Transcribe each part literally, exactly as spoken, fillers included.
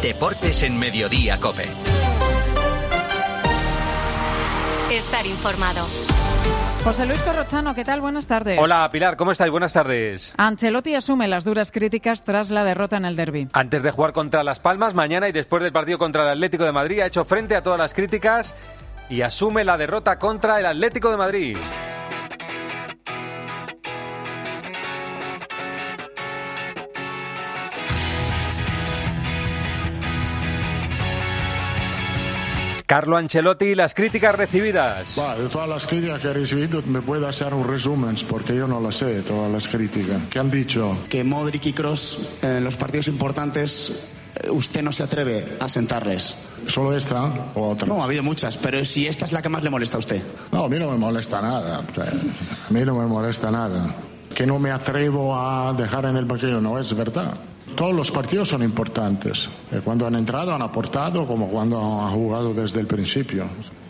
Deportes en Mediodía COPE. Estar informado. José Luis Corrochano, ¿qué tal? Buenas tardes. Hola, Pilar, ¿cómo estáis? Buenas tardes. Ancelotti asume las duras críticas tras la derrota en el derbi. Antes de jugar contra Las Palmas mañana y después del partido contra el Atlético de Madrid, ha hecho frente a todas las críticas y asume la derrota contra el Atlético de Madrid. Carlo Ancelotti y las críticas recibidas. Bah, de todas las críticas que he recibido, me puede hacer un resumen, porque yo no las sé, todas las críticas. ¿Qué han dicho? Que Modric y Kroos en los partidos importantes usted no se atreve a sentarles. ¿Solo esta o otra? No, ha habido muchas, pero si esta es la que más le molesta a usted. No, a mí no me molesta nada. A mí no me molesta nada. Que no me atrevo a dejar en el banquillo, no es verdad. Todos los partidos son importantes. Cuando han entrado han aportado como cuando han jugado desde el principio.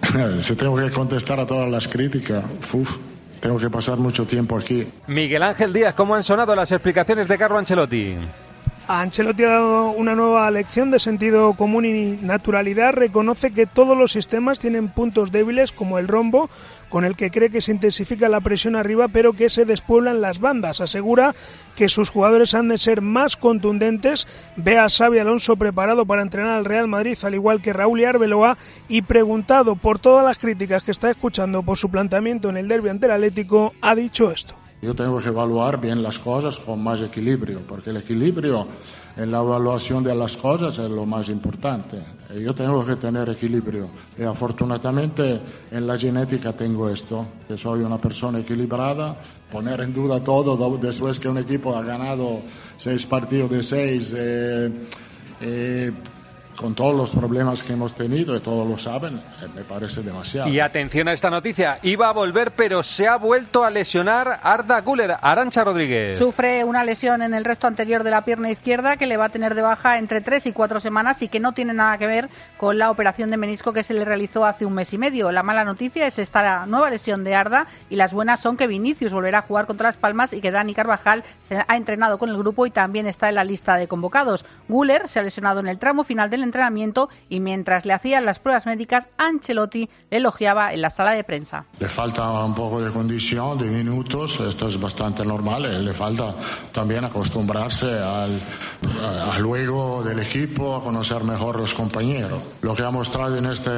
Si tengo que contestar a todas las críticas, uf, tengo que pasar mucho tiempo aquí. Miguel Ángel Díaz, ¿cómo han sonado las explicaciones de Carlo Ancelotti? Ancelotti ha dado una nueva lección de sentido común y naturalidad. Reconoce que todos los sistemas tienen puntos débiles, como el rombo, con el que cree que se intensifica la presión arriba, pero que se despueblan las bandas. Asegura que sus jugadores han de ser más contundentes. Ve a Xabi Alonso preparado para entrenar al Real Madrid, al igual que Raúl y Arbeloa, y preguntado por todas las críticas que está escuchando por su planteamiento en el derbi ante el Atlético, ha dicho esto. Yo tengo que evaluar bien las cosas con más equilibrio, porque el equilibrio en la evaluación de las cosas es lo más importante. Yo tengo que tener equilibrio y afortunadamente en la genética tengo esto, que soy una persona equilibrada. Poner en duda todo después que un equipo ha ganado seis partidos de seis, eh, eh, con todos los problemas que hemos tenido, y todos lo saben, me parece demasiado. Y atención a esta noticia, iba a volver pero se ha vuelto a lesionar Arda Güler. Arantxa Rodríguez. Sufre una lesión en el resto anterior de la pierna izquierda que le va a tener de baja entre tres y cuatro semanas y que no tiene nada que ver con la operación de menisco que se le realizó hace un mes y medio. La mala noticia es esta nueva lesión de Arda y las buenas son que Vinicius volverá a jugar contra Las Palmas y que Dani Carvajal se ha entrenado con el grupo y también está en la lista de convocados. Güler se ha lesionado en el tramo final del entrenamiento y mientras le hacían las pruebas médicas, Ancelotti le elogiaba en la sala de prensa. Le falta un poco de condición, de minutos, esto es bastante normal. Le falta también acostumbrarse al, al juego del equipo, a conocer mejor los compañeros. Lo que ha mostrado en este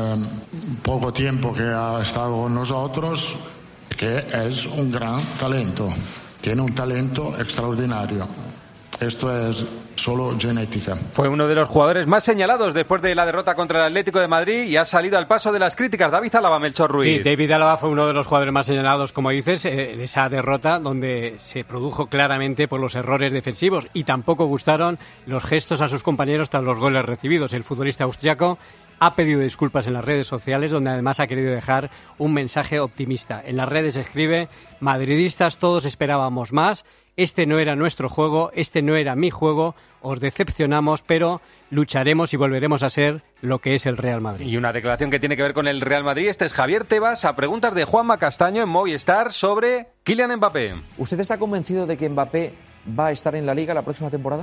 poco tiempo que ha estado con nosotros, que es un gran talento, tiene un talento extraordinario. Esto es solo genética. Fue uno de los jugadores más señalados después de la derrota contra el Atlético de Madrid y ha salido al paso de las críticas. David Álava, Melchor Ruiz. Sí, David Álava fue uno de los jugadores más señalados, como dices, en esa derrota donde se produjo claramente por los errores defensivos y tampoco gustaron los gestos a sus compañeros tras los goles recibidos. El futbolista austriaco ha pedido disculpas en las redes sociales, donde además ha querido dejar un mensaje optimista. En las redes escribe: madridistas, todos esperábamos más. Este no era nuestro juego, este no era mi juego, os decepcionamos, pero lucharemos y volveremos a ser lo que es el Real Madrid. Y una declaración que tiene que ver con el Real Madrid. Este es Javier Tebas a preguntas de Juanma Castaño en Movistar sobre Kylian Mbappé. ¿Usted está convencido de que Mbappé va a estar en la Liga la próxima temporada?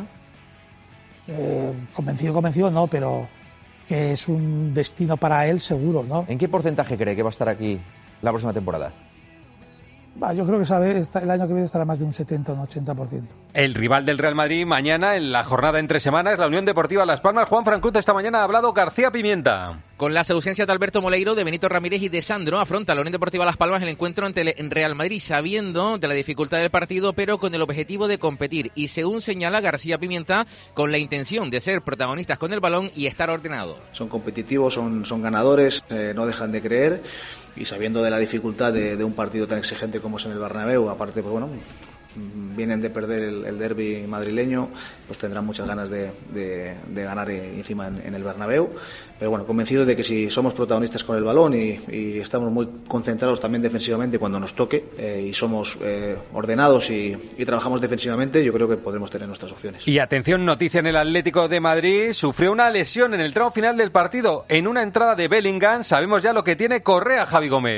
Eh, convencido, convencido no, pero que es un destino para él seguro, ¿no? ¿En qué porcentaje cree que va a estar aquí la próxima temporada? Bah, yo creo que sabe, el año que viene estará más de un setenta o un ochenta por ciento. El rival del Real Madrid mañana en la jornada entre semanas, la Unión Deportiva Las Palmas. Juan Fran Cruz, esta mañana ha hablado García Pimienta. Con las ausencias de Alberto Moleiro, de Benito Ramírez y de Sandro, afronta la Unión Deportiva Las Palmas el encuentro ante el Real Madrid, sabiendo de la dificultad del partido, pero con el objetivo de competir. Y según señala García Pimienta, con la intención de ser protagonistas con el balón y estar ordenados. Son competitivos, son, son ganadores, eh, no dejan de creer. Y sabiendo de la dificultad de, de un partido tan exigente como es en el Bernabéu, aparte, pues bueno, vienen de perder el, el derbi madrileño, pues tendrán muchas ganas de, de, de ganar encima en, en el Bernabéu. Pero bueno, convencido de que si somos protagonistas con el balón y, y estamos muy concentrados también defensivamente cuando nos toque eh, y somos eh, ordenados y, y trabajamos defensivamente, yo creo que podremos tener nuestras opciones. Y atención, noticia en el Atlético de Madrid, sufrió una lesión en el tramo final del partido en una entrada de Bellingham. Sabemos ya lo que tiene Correa, Javi Gómez.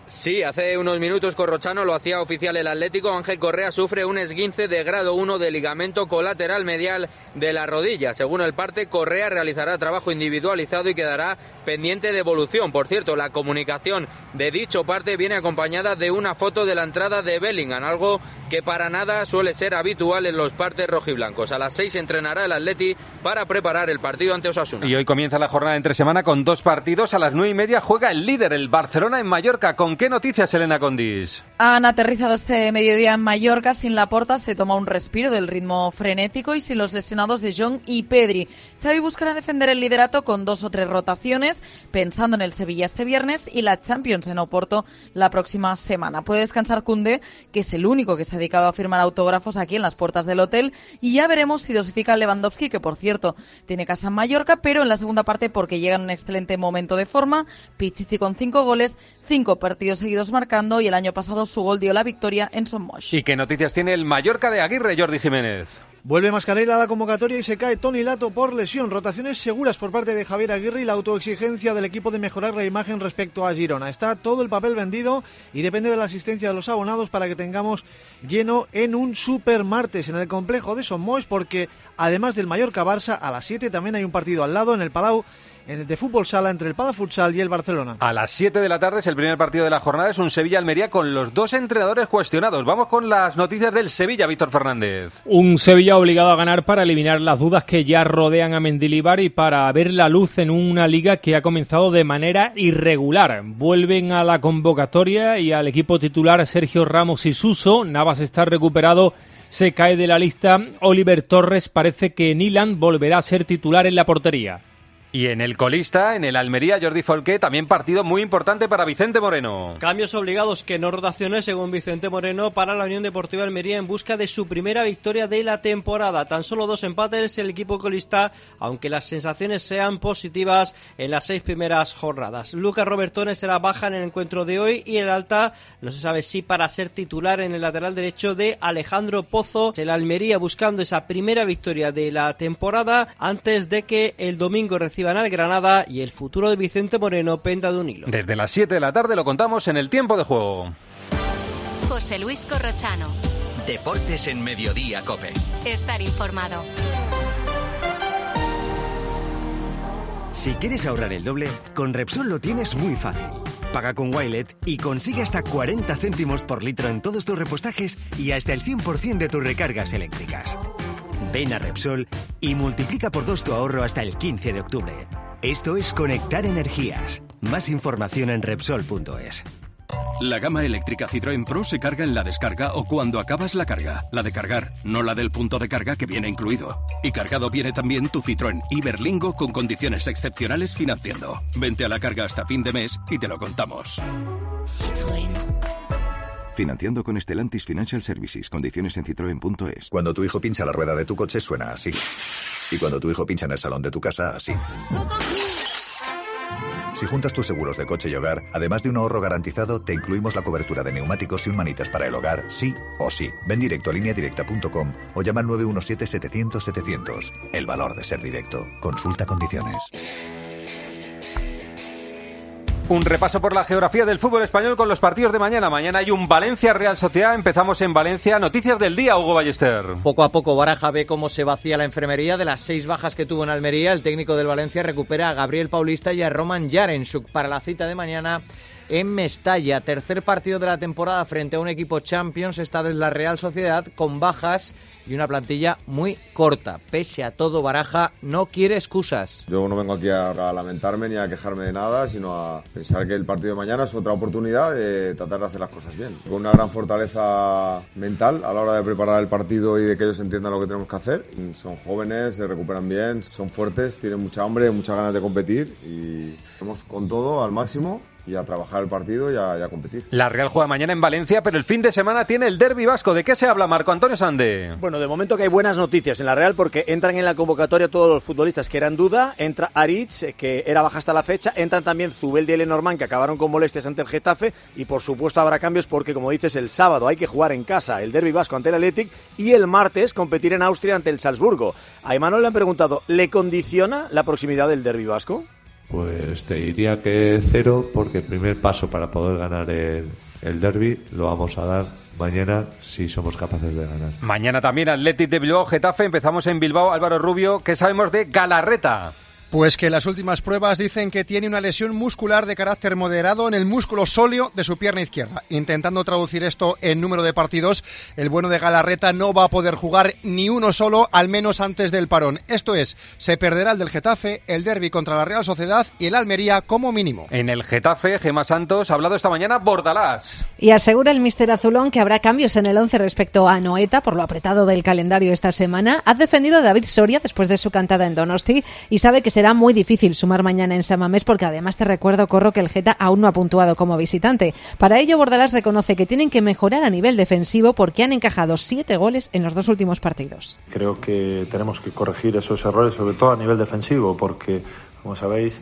Sí, hace unos minutos Corrochano lo hacía oficial el Atlético. Ángel Correa sufre un esguince de grado uno de ligamento colateral medial de la rodilla. Según el parte, Correa realizará trabajo individualizado y quedará pendiente de evolución. Por cierto, la comunicación de dicho parte viene acompañada de una foto de la entrada de Bellingham, algo que para nada suele ser habitual en los partes rojiblancos. A las seis entrenará el Atleti para preparar el partido ante Osasuna. Y hoy comienza la jornada entre semana con dos partidos. A las nueve y media juega el líder, el Barcelona, en Mallorca. ¿Con qué noticias, Elena Condis? Han aterrizado este mediodía en Mallorca. Sin Laporta se toma un respiro del ritmo frenético y sin los lesionados de Jong y Pedri. Xavi buscará defender el liderato con dos o tres rotaciones, pensando en el Sevilla este viernes y la Champions en Oporto la próxima semana. Puede descansar Koundé, que es el único que se ha dedicado a firmar autógrafos aquí en las puertas del hotel, y ya veremos si dosifica Lewandowski, que por cierto tiene casa en Mallorca, pero en la segunda parte porque llega en un excelente momento de forma. Pichichi con cinco goles, cinco partidos seguidos marcando, y el año pasado su gol dio la victoria en Son Moix. ¿Y qué noticias tiene el Mallorca de Aguirre, Jordi Jiménez? Vuelve Mascarell a la convocatoria y se cae Toni Lato por lesión. Rotaciones seguras por parte de Javier Aguirre y la autoexigencia del equipo de mejorar la imagen respecto a Girona. Está todo el papel vendido y depende de la asistencia de los abonados para que tengamos lleno en un super martes en el complejo de Son Moix, porque además del Mallorca-Barça, a las siete también hay un partido al lado en el Palau de fútbol sala entre el Palafutsal y el Barcelona. A las siete de la tarde es el primer partido de la jornada, es un Sevilla-Almería con los dos entrenadores cuestionados. Vamos con las noticias del Sevilla, Víctor Fernández. Un Sevilla obligado a ganar para eliminar las dudas que ya rodean a Mendilibar y para ver la luz en una liga que ha comenzado de manera irregular. Vuelven a la convocatoria y al equipo titular Sergio Ramos y Suso. Navas está recuperado, se cae de la lista. Oliver Torres parece que Nyland volverá a ser titular en la portería. Y en el colista, en el Almería, Jordi Folqué, también partido muy importante para Vicente Moreno. Cambios obligados, que no rotaciones, según Vicente Moreno, para la Unión Deportiva Almería en busca de su primera victoria de la temporada. Tan solo dos empates el equipo colista, aunque las sensaciones sean positivas en las seis primeras jornadas. Lucas Robertones será baja en el encuentro de hoy y el alta no se sabe si para ser titular en el lateral derecho de Alejandro Pozo. El Almería buscando esa primera victoria de la temporada antes de que el domingo reciba al Granada y el futuro de Vicente Moreno penda de un hilo. Desde las siete de la tarde lo contamos en el tiempo de juego. José Luis Corrochano. Deportes en Mediodía, COPE. Estar informado. Si quieres ahorrar el doble, con Repsol lo tienes muy fácil. Paga con Wilet y consigue hasta cuarenta céntimos por litro en todos tus repostajes y hasta el cien por ciento de tus recargas eléctricas. Ven a Repsol y multiplica por dos tu ahorro hasta el quince de octubre. Esto es Conectar Energías. Más información en Repsol punto es. La gama eléctrica Citroën Pro se carga en la descarga o cuando acabas la carga. La de cargar, no la del punto de carga que viene incluido. Y cargado viene también tu Citroën Iberlingo con condiciones excepcionales financiando. Vente a la carga hasta fin de mes y te lo contamos. Citroën. Financiando con Stellantis Financial Services. Condiciones en citroen punto es. Cuando tu hijo pincha la rueda de tu coche suena así. Y cuando tu hijo pincha en el salón de tu casa, así. Si juntas tus seguros de coche y hogar, además de un ahorro garantizado, te incluimos la cobertura de neumáticos y un manitas para el hogar, sí o sí. Ven directo a línea directa punto com o llama al nueve uno siete, setecientos, setecientos. El valor de ser directo. Consulta condiciones. Un repaso por la geografía del fútbol español con los partidos de mañana. Mañana hay un Valencia-Real Sociedad. Empezamos en Valencia. Noticias del día, Hugo Ballester. Poco a poco Baraja ve cómo se vacía la enfermería. De las seis bajas que tuvo en Almería, el técnico del Valencia recupera a Gabriel Paulista y a Roman Yaremchuk para la cita de mañana en Mestalla. Tercer partido de la temporada frente a un equipo Champions, esta vez la Real Sociedad, con bajas y una plantilla muy corta. Pese a todo, Baraja no quiere excusas. Yo no vengo aquí a, a lamentarme ni a quejarme de nada, sino a pensar que el partido de mañana es otra oportunidad de tratar de hacer las cosas bien. Con una gran fortaleza mental a la hora de preparar el partido y de que ellos entiendan lo que tenemos que hacer. Son jóvenes, se recuperan bien, son fuertes, tienen mucha hambre, muchas ganas de competir y vamos con todo al máximo. Y a trabajar el partido y a, y a competir. La Real juega mañana en Valencia, pero el fin de semana tiene el derbi vasco. ¿De qué se habla, Marco Antonio Sande? Bueno, de momento que hay buenas noticias en la Real porque entran en la convocatoria todos los futbolistas que eran duda. Entra Aritz, que era baja hasta la fecha. Entran también Zubeldia y Lenormand, que acabaron con molestias ante el Getafe. Y por supuesto habrá cambios porque, como dices, el sábado hay que jugar en casa el derbi vasco ante el Athletic y el martes competir en Austria ante el Salzburgo. A Imanol le han preguntado, ¿le condiciona la proximidad del derbi vasco? Pues te diría que cero, porque el primer paso para poder ganar el, el derbi lo vamos a dar mañana si somos capaces de ganar. Mañana también Athletic de Bilbao, Getafe. Empezamos en Bilbao. Álvaro Rubio, ¿qué sabemos de Galarreta? Pues que las últimas pruebas dicen que tiene una lesión muscular de carácter moderado en el músculo sóleo de su pierna izquierda. Intentando traducir esto en número de partidos, el bueno de Galarreta no va a poder jugar ni uno solo, al menos antes del parón. Esto es, se perderá el del Getafe, el derbi contra la Real Sociedad y el Almería como mínimo. En el Getafe, Gemma Santos ha hablado esta mañana Bordalás. Y asegura el míster azulón que habrá cambios en el once respecto a Anoeta por lo apretado del calendario esta semana. Ha defendido a David Soria después de su cantada en Donosti y sabe que se será muy difícil sumar mañana en San Mamés porque además te recuerdo, Corro, que el Geta aún no ha puntuado como visitante. Para ello, Bordalás reconoce que tienen que mejorar a nivel defensivo porque han encajado siete goles en los dos últimos partidos. Creo que tenemos que corregir esos errores, sobre todo a nivel defensivo, porque, como sabéis,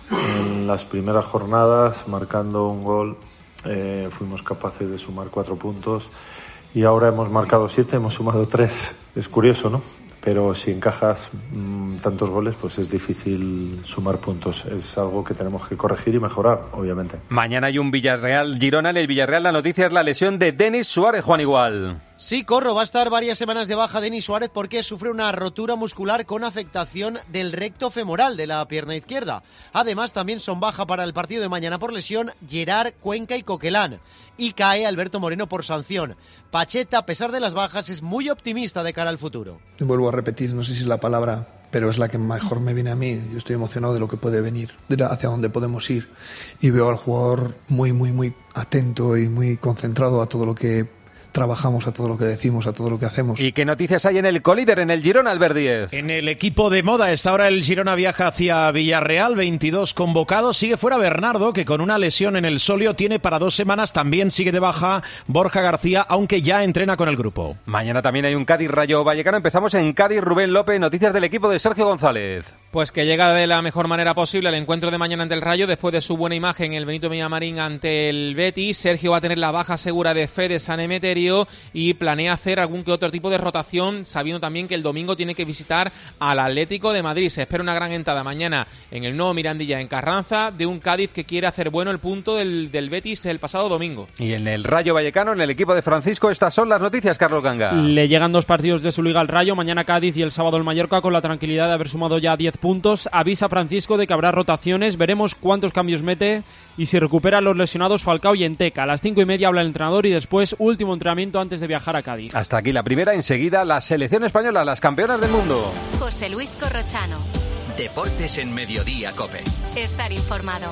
en las primeras jornadas, marcando un gol, eh, fuimos capaces de sumar cuatro puntos y ahora hemos marcado siete, hemos sumado tres. Es curioso, ¿no? Pero si encajas mmm, tantos goles, pues es difícil sumar puntos. Es algo que tenemos que corregir y mejorar, obviamente. Mañana hay un Villarreal-Girona. En el Villarreal la noticia es la lesión de Denis Suárez, Juan Igual. Sí, Corro, va a estar varias semanas de baja Denis Suárez porque sufre una rotura muscular con afectación del recto femoral de la pierna izquierda. Además, también son baja para el partido de mañana por lesión Gerard, Cuenca y Coquelán. Y cae Alberto Moreno por sanción. Pacheta, a pesar de las bajas, es muy optimista de cara al futuro. Vuelvo a repetir, no sé si es la palabra, pero es la que mejor me viene a mí. Yo estoy emocionado de lo que puede venir, de hacia dónde podemos ir. Y veo al jugador muy, muy, muy atento y muy concentrado a todo lo que trabajamos, a todo lo que decimos, a todo lo que hacemos. ¿Y qué noticias hay en el colíder, en el Girona, Albert Díez? En el equipo de moda, esta hora el Girona viaja hacia Villarreal, veintidós convocados. Sigue fuera Bernardo, que con una lesión en el sóleo tiene para dos semanas. También sigue de baja Borja García, aunque ya entrena con el grupo. Mañana también hay un Cádiz-Rayo Vallecano. Empezamos en Cádiz. Rubén López, noticias del equipo de Sergio González. Pues que llega de la mejor manera posible al encuentro de mañana ante el Rayo, después de su buena imagen en el Benito Villamarín ante el Betis. Sergio va a tener la baja segura de Fede San Emeterio y planea hacer algún que otro tipo de rotación, sabiendo también que el domingo tiene que visitar al Atlético de Madrid. Se espera una gran entrada mañana en el nuevo Mirandilla en Carranza, de un Cádiz que quiere hacer bueno el punto del, del Betis el pasado domingo. Y en el Rayo Vallecano, en el equipo de Francisco, estas son las noticias, Carlos Ganga. Le llegan dos partidos de su liga al Rayo, mañana Cádiz y el sábado el Mallorca, con la tranquilidad de haber sumado ya diez puntos. Avisa Francisco de que habrá rotaciones, veremos cuántos cambios mete y si recupera a los lesionados Falcao y Enteca. A las cinco y media habla el entrenador y después último entrenamiento antes de viajar a Cádiz. Hasta aquí la primera, enseguida la selección española, las campeonas del mundo. José Luis Corrochano. Deportes en Mediodía COPE. Estar informado.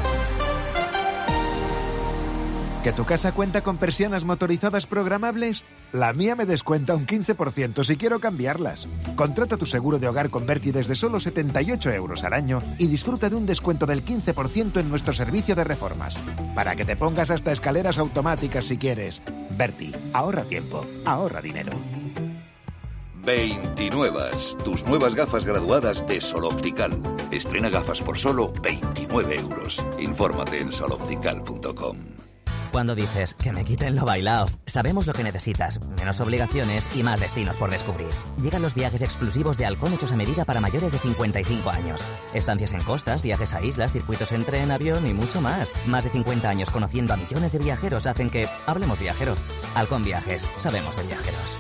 ¿Que tu casa cuenta con persianas motorizadas programables? La mía me descuenta un quince por ciento si quiero cambiarlas. Contrata tu seguro de hogar con Berti desde solo setenta y ocho euros al año y disfruta de un descuento del quince por ciento en nuestro servicio de reformas. Para que te pongas hasta escaleras automáticas si quieres. Berti, ahorra tiempo, ahorra dinero. veintinuevas, tus nuevas gafas graduadas de Sol Optical. Estrena gafas por solo veintinueve euros. Infórmate en sol optical punto com. Cuando dices que me quiten lo bailao, sabemos lo que necesitas, menos obligaciones y más destinos por descubrir. Llegan los viajes exclusivos de Halcón hechos a medida para mayores de cincuenta y cinco años. Estancias en costas, viajes a islas, circuitos en tren, avión y mucho más. Más de cincuenta años conociendo a millones de viajeros hacen que hablemos viajero. Halcón Viajes, sabemos de viajeros.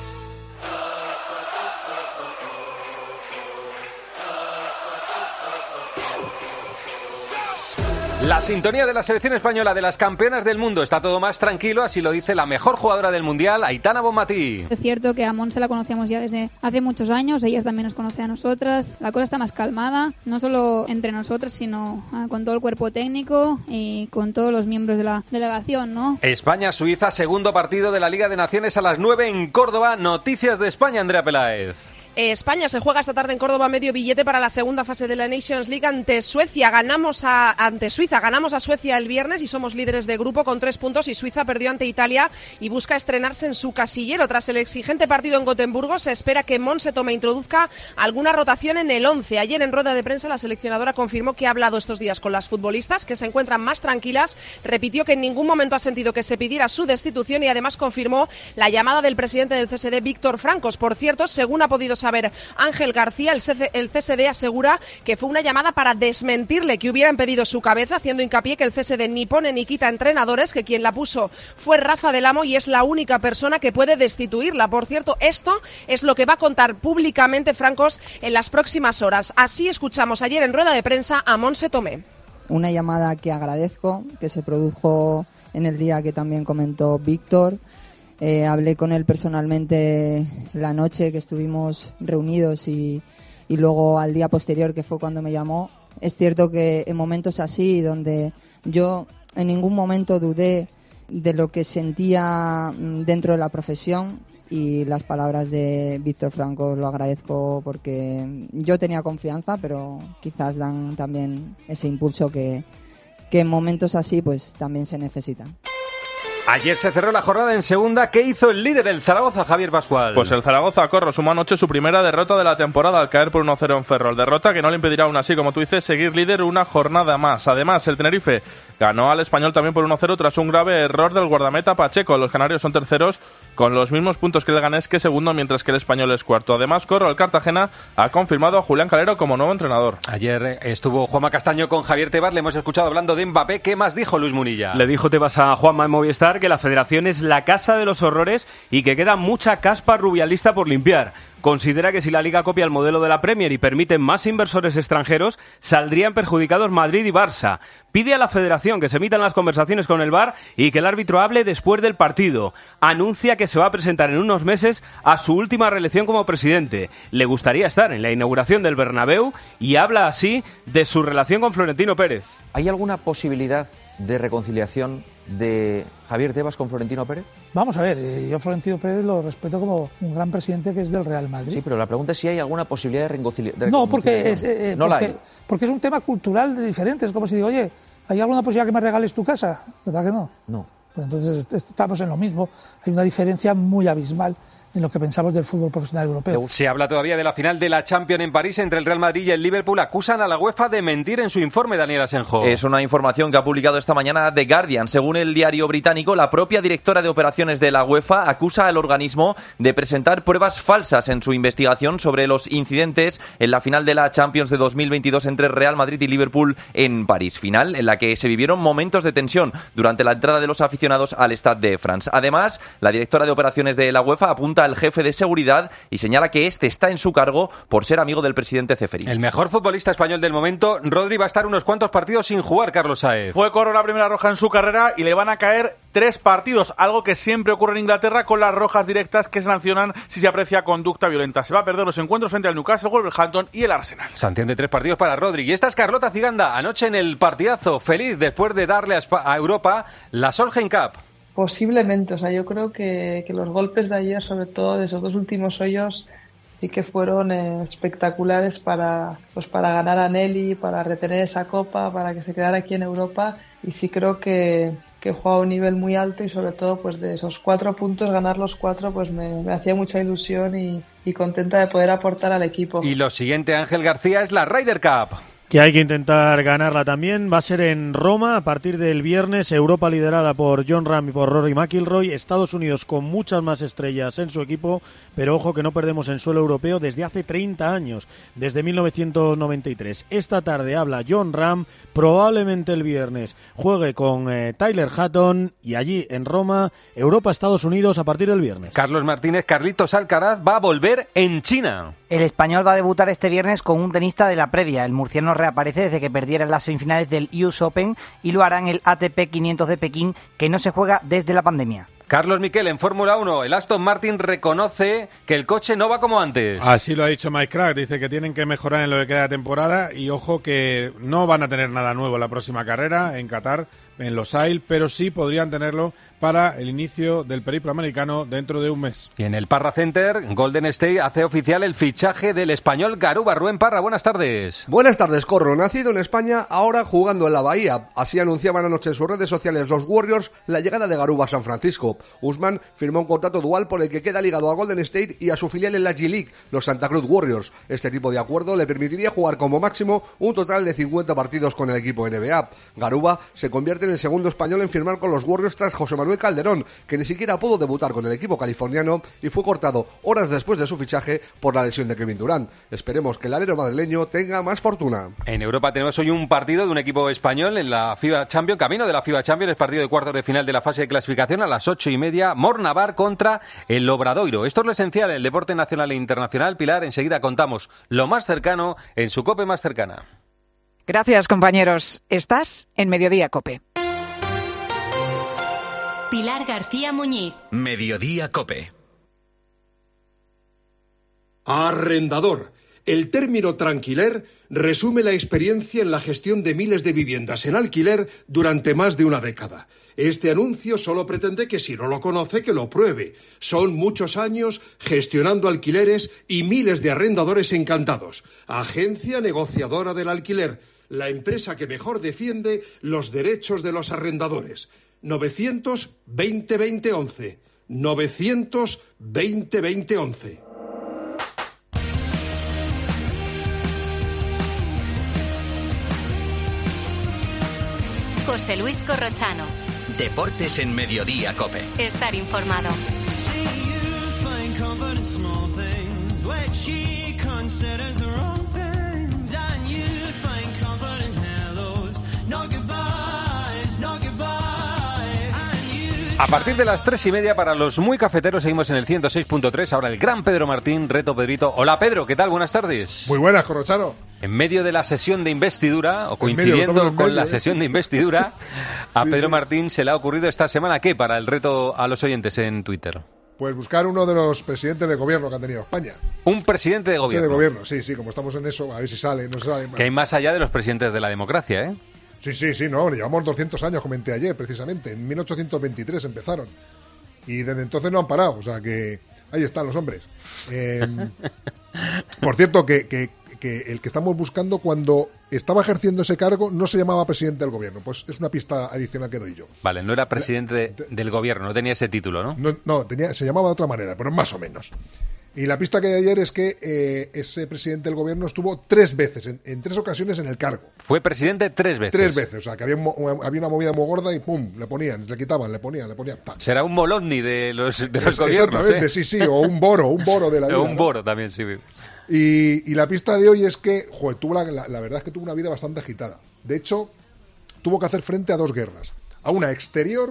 La sintonía de la selección española de las campeonas del mundo. Está todo más tranquilo, así lo dice la mejor jugadora del mundial, Aitana Bonmatí. Es cierto que a Montse la conocíamos ya desde hace muchos años, ellas también nos conocen a nosotras. La cosa está más calmada, no solo entre nosotras, sino con todo el cuerpo técnico y con todos los miembros de la delegación, ¿no? España-Suiza, segundo partido de la Liga de Naciones a las nueve en Córdoba. Noticias de España, Andrea Peláez. España se juega esta tarde en Córdoba medio billete para la segunda fase de la Nations League ante Suecia. Ganamos a, ante Suiza, ganamos a Suecia el viernes y somos líderes de grupo con tres puntos y Suiza perdió ante Italia y busca estrenarse en su casillero. Tras el exigente partido en Gotemburgo se espera que Montse Tome introduzca alguna rotación en el once. Ayer en rueda de prensa la seleccionadora confirmó que ha hablado estos días con las futbolistas, que se encuentran más tranquilas. Repitió que en ningún momento ha sentido que se pidiera su destitución y además confirmó la llamada del presidente del C S D, Víctor Francos. Por cierto, según ha podido saber a ver. Ángel García, el C S D asegura que fue una llamada para desmentirle que hubieran pedido su cabeza, haciendo hincapié que el C S D ni pone ni quita entrenadores, que quien la puso fue Rafa del Amo y es la única persona que puede destituirla. Por cierto, esto es lo que va a contar públicamente Francos en las próximas horas. Así escuchamos ayer en rueda de prensa a Montse Tomé. Una llamada que agradezco, que se produjo en el día que también comentó Víctor. Eh, hablé con él personalmente la noche que estuvimos reunidos y, y luego al día posterior, que fue cuando me llamó. Es cierto que en momentos así, donde yo en ningún momento dudé de lo que sentía dentro de la profesión, y las palabras de Víctor Francos lo agradezco porque yo tenía confianza, pero quizás dan también ese impulso que, que en momentos así pues también se necesita. Ayer se cerró la jornada en segunda. ¿Qué hizo el líder, el Zaragoza, Javier Pascual? Pues el Zaragoza, Corro, sumó anoche su primera derrota de la temporada al caer por uno cero en Ferrol. Derrota que no le impedirá aún así, como tú dices, seguir líder una jornada más. Además, el Tenerife ganó al Español también por uno cero tras un grave error del guardameta Pacheco. Los canarios son terceros con los mismos puntos que el Leganés, que segundo, mientras que el Español es cuarto. Además, Corro, el Cartagena, ha confirmado a Julián Calero como nuevo entrenador. Ayer estuvo Juanma Castaño con Javier Tebas. Le hemos escuchado hablando de Mbappé. ¿Qué más dijo Luis Munilla? Le dijo Tebas a Juanma en Movistar que la federación es la casa de los horrores y que queda mucha caspa rubialista por limpiar. Considera que si la Liga copia el modelo de la Premier y permite más inversores extranjeros, saldrían perjudicados Madrid y Barça. Pide a la Federación que se emitan las conversaciones con el V A R y que el árbitro hable después del partido. Anuncia que se va a presentar en unos meses a su última reelección como presidente. Le gustaría estar en la inauguración del Bernabéu y habla así de su relación con Florentino Pérez. ¿Hay alguna posibilidad de reconciliación de Javier Tebas con Florentino Pérez? Vamos a ver, yo Florentino Pérez lo respeto como un gran presidente que es del Real Madrid. Sí, pero la pregunta es si hay alguna posibilidad de reconciliación. No, porque es, eh, no porque, la hay. Porque es un tema cultural diferente. Es como si digo, oye, ¿hay alguna posibilidad que me regales tu casa? ¿Verdad que no? No. Pues entonces estamos en lo mismo. Hay una diferencia muy abismal en lo que pensamos del fútbol profesional europeo. Se habla todavía de la final de la Champions en París entre el Real Madrid y el Liverpool. Acusan a la UEFA de mentir en su informe, Daniel Asenjo. Es una información que ha publicado esta mañana The Guardian. Según el diario británico, la propia directora de operaciones de la UEFA acusa al organismo de presentar pruebas falsas en su investigación sobre los incidentes en la final de la Champions de dos mil veintidós entre Real Madrid y Liverpool en París. Final en la que se vivieron momentos de tensión durante la entrada de los aficionados al Stade de France. Además, la directora de operaciones de la UEFA apunta al jefe de seguridad y señala que este está en su cargo por ser amigo del presidente Ceferín. El mejor futbolista español del momento, Rodri, va a estar unos cuantos partidos sin jugar, Carlos Sáez. Fue Corro la primera roja en su carrera y le van a caer tres partidos, algo que siempre ocurre en Inglaterra con las rojas directas que sancionan si se aprecia conducta violenta. Se va a perder los encuentros frente al Newcastle, Wolverhampton y el Arsenal. Sanción de tres partidos para Rodri. Y esta es Carlota Ciganda, anoche en el partidazo, feliz después de darle a, Sp- a Europa la Solheim Cup. Posiblemente, o sea, yo creo que, que los golpes de ayer, sobre todo de esos dos últimos hoyos, sí que fueron eh, espectaculares para, pues para ganar a Nelly, para retener esa copa, para que se quedara aquí en Europa, y sí creo que, que juega a un nivel muy alto y sobre todo pues de esos cuatro puntos, ganar los cuatro, pues me, me hacía mucha ilusión y, y contenta de poder aportar al equipo. Y lo siguiente, Ángel García, es la Ryder Cup. Que hay que intentar ganarla también. Va a ser en Roma a partir del viernes. Europa liderada por Jon Rahm y por Rory McIlroy. Estados Unidos con muchas más estrellas en su equipo, pero ojo que no perdemos en suelo europeo desde hace treinta años, desde mil novecientos noventa y tres. Esta tarde habla Jon Rahm, probablemente el viernes juegue con eh, Tyler Hatton, y allí en Roma, Europa-Estados Unidos a partir del viernes. Carlos Martínez, Carlitos Alcaraz va a volver en China. El español va a debutar este viernes con un tenista de la previa. El murciano reaparece desde que perdiera en las semifinales del U S Open y lo hará en el A T P quinientos de Pekín, que no se juega desde la pandemia. Carlos Miquel, en Fórmula uno, el Aston Martin reconoce que el coche no va como antes. Así lo ha dicho Mike Crack, dice que tienen que mejorar en lo que queda de temporada y ojo que no van a tener nada nuevo en la próxima carrera en Qatar, en Losail, pero sí podrían tenerlo para el inicio del periplo americano dentro de un mes. Y en el Parra Center, Golden State hace oficial el fichaje del español Garuba. Rubén Parra, buenas tardes. Buenas tardes, Corro. Nacido en España, ahora jugando en la Bahía. Así anunciaban anoche en sus redes sociales los Warriors la llegada de Garuba a San Francisco. Usman firmó un contrato dual por el que queda ligado a Golden State y a su filial en la G-League, los Santa Cruz Warriors. Este tipo de acuerdo le permitiría jugar como máximo un total de cincuenta partidos con el equipo N B A. Garuba se convierte en el segundo español en firmar con los Warriors tras José Manuel Calderón, que ni siquiera pudo debutar con el equipo californiano y fue cortado horas después de su fichaje por la lesión de Kevin Durant. Esperemos que el alero madrileño tenga más fortuna. En Europa tenemos hoy un partido de un equipo español en la FIBA Champions, camino de la FIBA Champions, el partido de cuartos de final de la fase de clasificación a las ocho y media, Mornavar contra el Obradoiro. Esto es lo esencial en el deporte nacional e internacional. Pilar, enseguida contamos lo más cercano en su COPE más cercana. Gracias, compañeros. Estás en Mediodía COPE. Pilar García Muñiz. Mediodía COPE. Arrendador. El término tranquiler resume la experiencia en la gestión de miles de viviendas en alquiler durante más de una década. Este anuncio solo pretende que si no lo conoce, que lo pruebe. Son muchos años gestionando alquileres y miles de arrendadores encantados. Agencia negociadora del alquiler, la empresa que mejor defiende los derechos de los arrendadores. novecientos veinte veinte once. novecientos veinte veinte once. José Luis Corrochano. Deportes en Mediodía COPE. Estar informado. A partir de las tres y media, para los muy cafeteros, seguimos en el ciento seis punto tres. Ahora el gran Pedro Martín, Reto Pedrito. Hola Pedro, ¿qué tal? Buenas tardes. Muy buenas, Corrochano. En medio de la sesión de investidura, o coincidiendo medio, con medio, la ¿eh? sesión de investidura, a sí, Pedro sí. Martín se le ha ocurrido esta semana, ¿qué? Para el reto a los oyentes en Twitter. Pues buscar uno de los presidentes de gobierno que ha tenido España. Un presidente de gobierno. De gobierno, sí, sí, como estamos en eso, a ver si sale, no sale. Que hay más allá de los presidentes de la democracia, ¿eh? Sí, sí, sí, no, llevamos doscientos años, comenté ayer, precisamente, en mil ochocientos veintitrés empezaron. Y desde entonces no han parado, o sea que ahí están los hombres. Eh, por cierto, que, que, que el que estamos buscando, cuando estaba ejerciendo ese cargo, no se llamaba presidente del gobierno. Pues es una pista adicional que doy yo. Vale, no era presidente de, del gobierno, no tenía ese título, ¿no? No, no tenía, se llamaba de otra manera, pero más o menos. Y la pista que hay ayer es que eh, ese presidente del gobierno estuvo tres veces, en, en tres ocasiones en el cargo. Fue presidente tres veces. Tres veces, o sea, que había, un, había una movida muy gorda y pum, le ponían, le quitaban, le ponían, le ponían. ¡Pam! Será un Molotni de los, de los es, gobiernos. Exactamente, ¿eh? sí, sí, o un boro, un boro de la vida. O un ¿no? boro también, sí. Y, y la pista de hoy es que, joder, tuvo la, la, la verdad es que tuvo una vida bastante agitada. De hecho, tuvo que hacer frente a dos guerras. A una exterior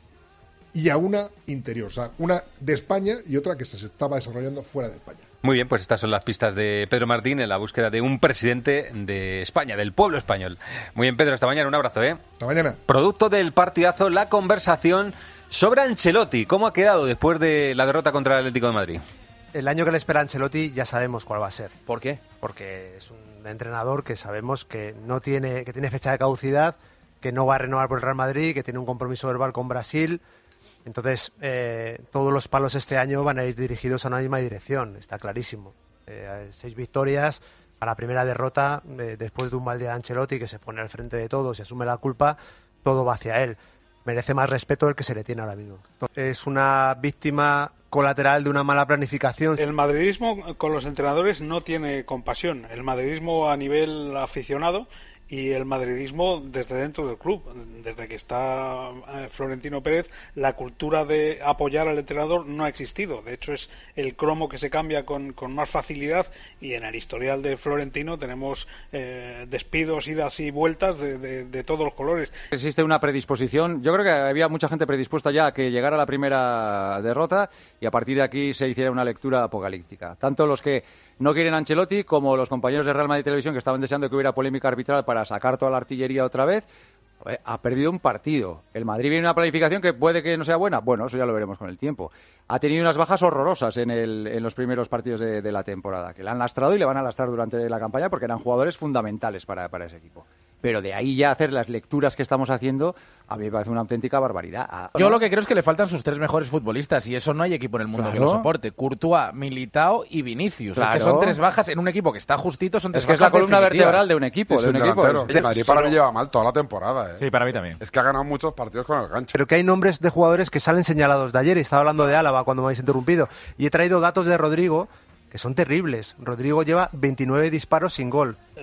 y a una interior. O sea, una de España y otra que se estaba desarrollando fuera de España. Muy bien, pues estas son las pistas de Pedro Martín en la búsqueda de un presidente de España, del pueblo español. Muy bien, Pedro, hasta mañana, un abrazo, ¿eh? Hasta mañana. Producto del partidazo, la conversación sobre Ancelotti. ¿Cómo ha quedado después de la derrota contra el Atlético de Madrid? El año que le espera a Ancelotti ya sabemos cuál va a ser. ¿Por qué? Porque es un entrenador que sabemos que no tiene, que tiene fecha de caducidad, que no va a renovar por el Real Madrid, que tiene un compromiso verbal con Brasil. Entonces, eh, todos los palos este año van a ir dirigidos a una misma dirección, está clarísimo. Eh, seis victorias, a la primera derrota, eh, después de un mal día de Ancelotti, que se pone al frente de todos y asume la culpa, todo va hacia él. Merece más respeto del que se le tiene ahora mismo. Es una víctima colateral de una mala planificación. El madridismo con los entrenadores no tiene compasión. El madridismo a nivel aficionado y el madridismo desde dentro del club. Desde que está Florentino Pérez, la cultura de apoyar al entrenador no ha existido. De hecho, es el cromo que se cambia con, con más facilidad, y en el historial de Florentino tenemos eh, despidos, idas y vueltas de, de, de todos los colores. Existe una predisposición. Yo creo que había mucha gente predispuesta ya a que llegara la primera derrota y a partir de aquí se hiciera una lectura apocalíptica. Tanto los que no quieren a Ancelotti como los compañeros de Real Madrid Televisión, que estaban deseando que hubiera polémica arbitral para sacar toda la artillería otra vez. Ha perdido un partido. El Madrid viene una planificación que puede que no sea buena. Bueno, eso ya lo veremos con el tiempo. Ha tenido unas bajas horrorosas en, el, en los primeros partidos de, de la temporada, que le han lastrado y le van a lastrar durante la campaña porque eran jugadores fundamentales para, para ese equipo. Pero de ahí ya hacer las lecturas que estamos haciendo, a mí me parece una auténtica barbaridad. Ah, Yo ¿no? lo que creo es que le faltan sus tres mejores futbolistas, y eso no hay equipo en el mundo claro. que lo soporte. Courtois, Militao y Vinicius. Claro. Es que son tres bajas en un equipo que está justito, son tres es que bajas es la columna vertebral de un equipo. De un equipo. El Madrid para mí lleva mal toda la temporada. ¿eh? Sí, para mí también. Es que ha ganado muchos partidos con el gancho. Pero que hay nombres de jugadores que salen señalados de ayer, y estaba hablando de Álava cuando me habéis interrumpido, y he traído datos de Rodrigo que son terribles. Rodrigo lleva veintinueve disparos sin gol.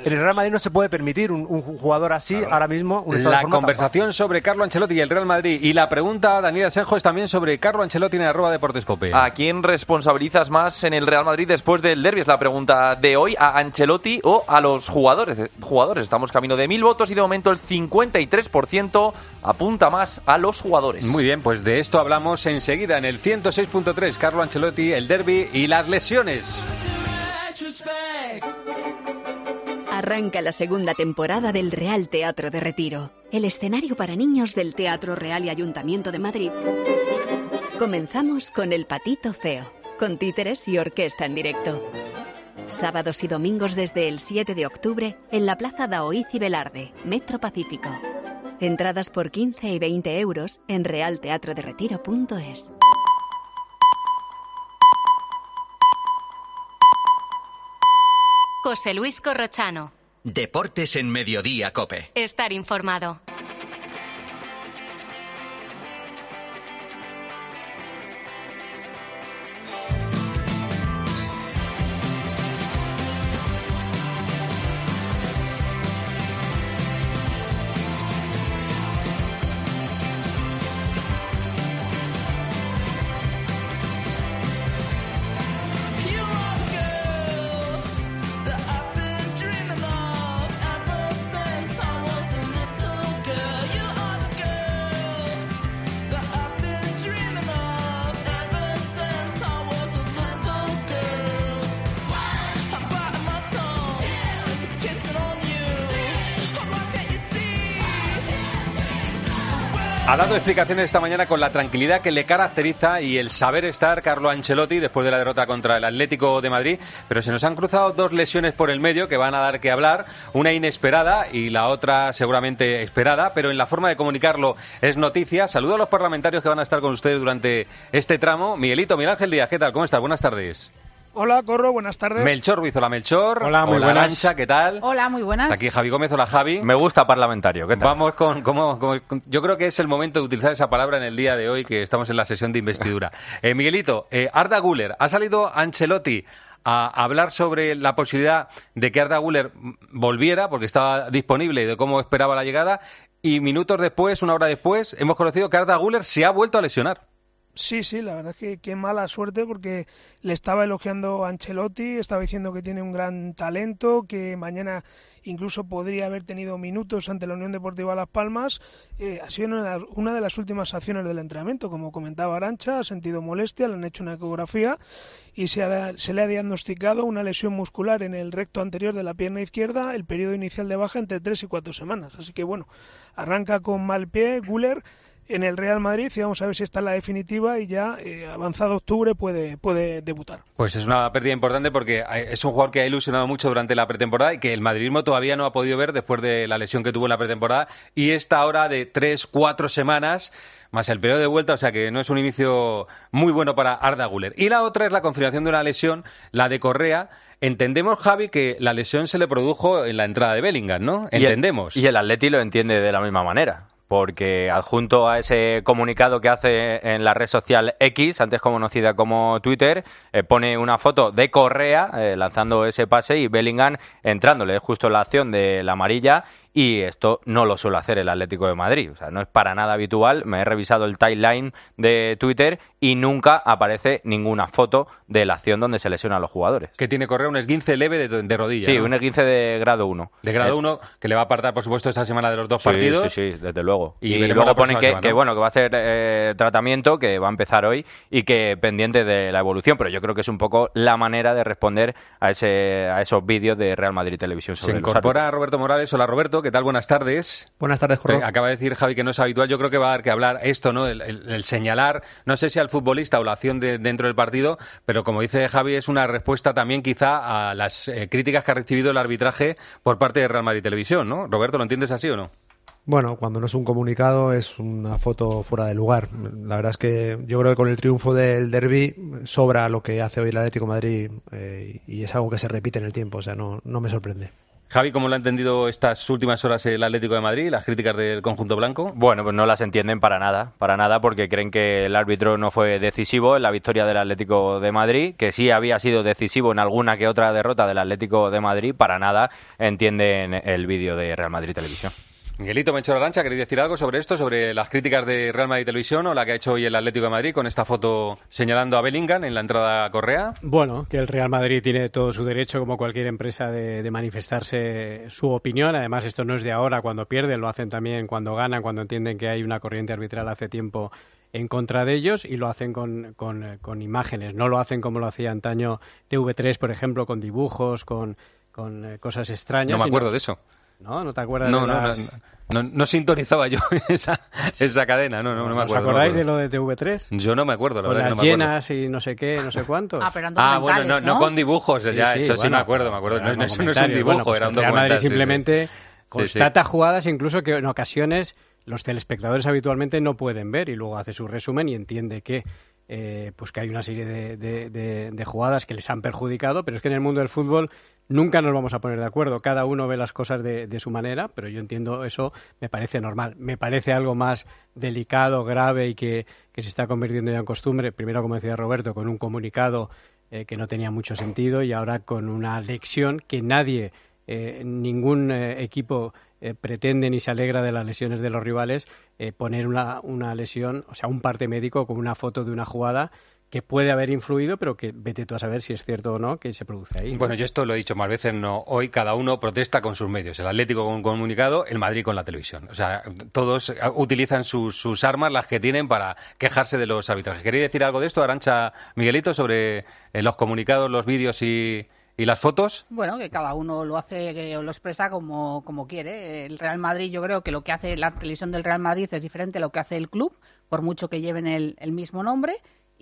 el Real Madrid no se puede permitir un, un jugador así claro. ahora mismo. Un la conversación sobre Carlo Ancelotti y el Real Madrid. Y la pregunta, Daniel Asenjo, es también sobre Carlo Ancelotti en arroba Deportes Cope. ¿A quién responsabilizas más en el Real Madrid después del derbi? Es la pregunta de hoy. ¿A Ancelotti o a los jugadores? jugadores? Estamos camino de mil votos y de momento el cincuenta y tres por ciento apunta más a los jugadores. Muy bien, pues de esto hablamos enseguida en el ciento seis punto tres. Carlo Ancelotti, el derbi y las lesiones. Arranca la segunda temporada del Real Teatro de Retiro, el escenario para niños del Teatro Real y Ayuntamiento de Madrid. Comenzamos con El Patito Feo, con títeres y orquesta en directo. Sábados y domingos desde el siete de octubre en la Plaza Daoíz y Velarde, Metro Pacífico. Entradas por quince y veinte euros en real teatro de retiro punto es. José Luis Corrochano. Deportes en Mediodía Cope. Estar informado. Ha dado explicaciones esta mañana con la tranquilidad que le caracteriza y el saber estar Carlo Ancelotti después de la derrota contra el Atlético de Madrid, pero se nos han cruzado dos lesiones por el medio que van a dar que hablar, una inesperada y la otra seguramente esperada, pero en la forma de comunicarlo es noticia. Saludo a los parlamentarios que van a estar con ustedes durante este tramo. Miguelito, Miguel Ángel Díaz, ¿qué tal? ¿Cómo estás? Buenas tardes. Hola, Corro, buenas tardes. Melchor Ruiz, hola Melchor. Hola, muy hola, buenas. Arantxa, ¿qué tal? Hola, muy buenas. Está aquí Javi Gómez, hola Javi. Me gusta parlamentario, ¿qué tal? Vamos con, como, como, yo creo que es el momento de utilizar esa palabra en el día de hoy que estamos en la sesión de investidura. eh, Miguelito, eh, Arda Güler, ha salido Ancelotti a hablar sobre la posibilidad de que Arda Güler volviera porque estaba disponible y de cómo esperaba la llegada, y minutos después, una hora después, hemos conocido que Arda Güler se ha vuelto a lesionar. Sí, sí, la verdad es que qué mala suerte porque le estaba elogiando a Ancelotti, estaba diciendo que tiene un gran talento, que mañana incluso podría haber tenido minutos ante la Unión Deportiva Las Palmas. Eh, ha sido una, una de las últimas acciones del entrenamiento, como comentaba Arantxa, ha sentido molestia, le han hecho una ecografía y se, ha, se le ha diagnosticado una lesión muscular en el recto anterior de la pierna izquierda, el periodo inicial de baja entre tres y cuatro semanas. Así que bueno, arranca con mal pie Güler en el Real Madrid y vamos a ver si está en la definitiva y ya eh, avanzado octubre puede, puede debutar. Pues es una pérdida importante porque es un jugador que ha ilusionado mucho durante la pretemporada y que el madridismo todavía no ha podido ver después de la lesión que tuvo en la pretemporada y esta hora de tres, cuatro semanas más el periodo de vuelta, o sea que no es un inicio muy bueno para Arda Güler. Y la otra es la confirmación de una lesión, la de Correa. Entendemos, Javi, que la lesión se le produjo en la entrada de Bellingham, ¿no? Entendemos. Y el, y el Atleti lo entiende de la misma manera, porque adjunto a ese comunicado que hace en la red social X, antes conocida como Twitter, eh, pone una foto de Correa eh, lanzando ese pase y Bellingham entrándole justo en la acción de la amarilla, y esto no lo suele hacer el Atlético de Madrid, o sea, no es para nada habitual. Me he revisado el timeline de Twitter y nunca aparece ninguna foto de la acción donde se lesionan los jugadores. Que tiene Correa un esguince leve de, de rodilla, Sí, ¿no? un esguince de grado uno. De grado eh, uno, que le va a apartar, por supuesto, esta semana de los dos sí, partidos. Sí, sí, desde luego. Y, Y, luego ponen que, semana, ¿no? que, bueno, que va a hacer eh, tratamiento, que va a empezar hoy y que pendiente de la evolución, pero yo creo que es un poco la manera de responder a ese a esos vídeos de Real Madrid Televisión sobre Se incorpora Roberto Morales. Hola, Roberto, ¿qué tal? Buenas tardes. Buenas tardes, Jorge. Acaba de decir Javi que no es habitual. Yo creo que va a dar que hablar esto, ¿no? El, el, el señalar, no sé si al futbolista o la acción de, dentro del partido, pero como dice Javi, es una respuesta también quizá a las eh, críticas que ha recibido el arbitraje por parte de Real Madrid Televisión, ¿no? Roberto, ¿lo entiendes así o no? Bueno, cuando no es un comunicado es una foto fuera de lugar. La verdad es que yo creo que con el triunfo del derbi sobra lo que hace hoy el Atlético de Madrid eh, y es algo que se repite en el tiempo, o sea, no, no me sorprende. Javi, ¿cómo lo ha entendido estas últimas horas el Atlético de Madrid, las críticas del conjunto blanco? Bueno, pues no las entienden para nada, para nada, porque creen que el árbitro no fue decisivo en la victoria del Atlético de Madrid, que sí había sido decisivo en alguna que otra derrota del Atlético de Madrid, para nada entienden el vídeo de Real Madrid Televisión. Miguelito Melchor Arrancha, ¿queréis decir algo sobre esto, sobre las críticas de Real Madrid Televisión o la que ha hecho hoy el Atlético de Madrid con esta foto señalando a Bellingham en la entrada a Correa? Bueno, que el Real Madrid tiene todo su derecho, como cualquier empresa, de, de manifestarse su opinión. Además, esto no es de ahora cuando pierden, lo hacen también cuando ganan, cuando entienden que hay una corriente arbitral hace tiempo en contra de ellos, y lo hacen con, con, con imágenes. No lo hacen como lo hacía antaño T V tres, por ejemplo, con dibujos, con, con eh, cosas extrañas. No me acuerdo sino... de eso. ¿No? ¿No te acuerdas no, de no, las... no, no, no, no sintonizaba yo esa, esa cadena, no, no, no me acuerdo. ¿Os acordáis no me de lo de T V tres? Yo no me acuerdo, la Con verdad las que no me llenas y no sé qué, no sé cuántos. Ah, pero en Ah, bueno, no, ¿no? no con dibujos, Sí, ya, sí, eso sí bueno, me acuerdo, me acuerdo. No, no, eso no es un dibujo, bueno, pues era un el Real documental. Madrid sí, sí. simplemente Sí, constata sí. jugadas incluso que en ocasiones los telespectadores habitualmente no pueden ver, y luego hace su resumen y entiende que eh, pues que hay una serie de, de, de, de jugadas que les han perjudicado, pero es que en el mundo del fútbol nunca nos vamos a poner de acuerdo. Cada uno ve las cosas de, de su manera, pero yo entiendo eso, me parece normal. Me parece algo más delicado, grave y que, que se está convirtiendo ya en costumbre. Primero, como decía Roberto, con un comunicado eh, que no tenía mucho sentido, y ahora con una lección que nadie, eh, ningún eh, equipo eh, pretende ni se alegra de las lesiones de los rivales, eh, poner una, una lesión, o sea, un parte médico con una foto de una jugada que puede haber influido, pero que vete tú a saber si es cierto o no que se produce ahí. Bueno, yo esto lo he dicho más veces, no. Hoy cada uno protesta con sus medios. El Atlético con un comunicado, el Madrid con la televisión. O sea, todos utilizan sus, sus armas, las que tienen, para quejarse de los arbitrajes. ¿Queréis decir algo de esto, Arantxa, Miguelito, sobre eh, los comunicados, los vídeos y, y las fotos? Bueno, que cada uno lo hace que, o lo expresa como, como quiere. El Real Madrid, yo creo que lo que hace la televisión del Real Madrid es diferente a lo que hace el club, por mucho que lleven el, el mismo nombre.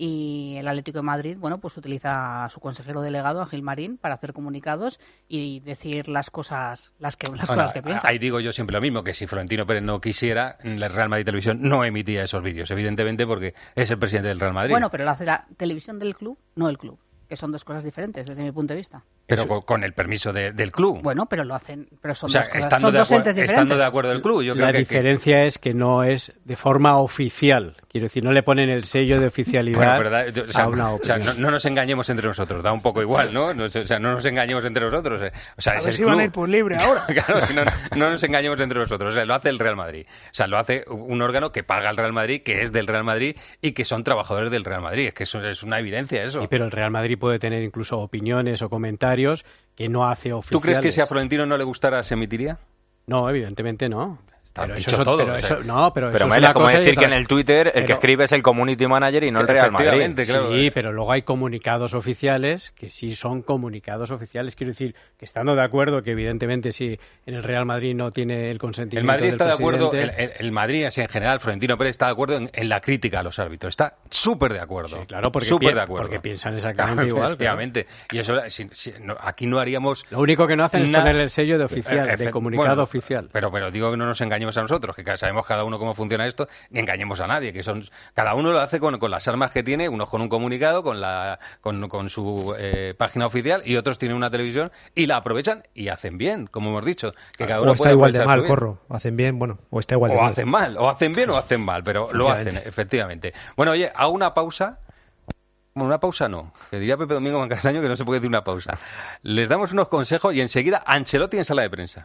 Y el Atlético de Madrid, bueno, pues utiliza a su consejero delegado, a Gilmarín, para hacer comunicados y decir las cosas, las que las Bueno, cosas que piensa. ahí digo yo siempre lo mismo, que si Florentino Pérez no quisiera, el Real Madrid Televisión no emitía esos vídeos, evidentemente, porque es el presidente del Real Madrid. Bueno, pero lo hace la televisión del club, no el club, que son dos cosas diferentes desde mi punto de vista. Pero con, con el permiso de, del club. Bueno, pero lo hacen, pero son o sea, dos cosas, estando, son de dos acuer- entes diferentes. estando de acuerdo el club, yo creo la que... diferencia que... es que no es de forma oficial. Quiero decir, no le ponen el sello de oficialidad Bueno, pero da- yo- o sea, a una o sea, opinión. no, no nos engañemos entre nosotros, da un poco igual, ¿no? No, o sea, no nos engañemos entre nosotros. eh. O sea, A es ver el si van club. a ir por libre ahora. Claro, si no, no nos engañemos entre nosotros. O sea, lo hace el Real Madrid. O sea, lo hace un órgano que paga al Real Madrid, que es del Real Madrid y que son trabajadores del Real Madrid. Es que eso es una evidencia eso. Sí, pero el Real Madrid puede tener incluso opiniones o comentarios que no hace oficiales. ¿Tú crees que si a Florentino no le gustara se emitiría? No, evidentemente no. Pero dicho eso, todo, pero o sea, eso- no, pero, Pero eso Mel, es una es como cosa y decir otra. que en el Twitter el que Pero- escribe es el community manager y no el Real Madrid. Efectivamente, claro. Sí, pero luego hay comunicados oficiales que sí son comunicados oficiales. Quiero decir que estando de acuerdo que evidentemente si en el Real Madrid no tiene el consentimiento El Madrid del está de acuerdo, el, presidente- el- el Madrid, así en general, Florentino Pérez está de acuerdo en, en la crítica a los árbitros. Está súper de acuerdo. Sí, claro, porque súper pi- de acuerdo. porque piensan exactamente igual, claro. Efectivamente. Y eso, si- si- no, aquí no haríamos... Lo único que no hacen es nada- ponerle el sello de oficial, Eh, de efe- comunicado bueno, oficial. Pero, pero digo que no nos engañemos a nosotros, que sabemos cada uno cómo funciona esto, ni engañemos a nadie, que son cada uno lo hace con, con las armas que tiene, unos con un comunicado, con la con, con su eh, página oficial, y otros tienen una televisión y la aprovechan y hacen bien, como hemos dicho. Que cada uno O está puede igual de aprovechar mal, su bien. Corro. Hacen bien, bueno, o está igual de O mal. hacen mal, o hacen bien o hacen mal, pero lo hacen, Efectivamente. efectivamente. Bueno, oye, hago una pausa. Bueno, una pausa no, que diría Pepe Domingo Mancastaño que no se puede decir una pausa. Les damos unos consejos y enseguida Ancelotti en sala de prensa.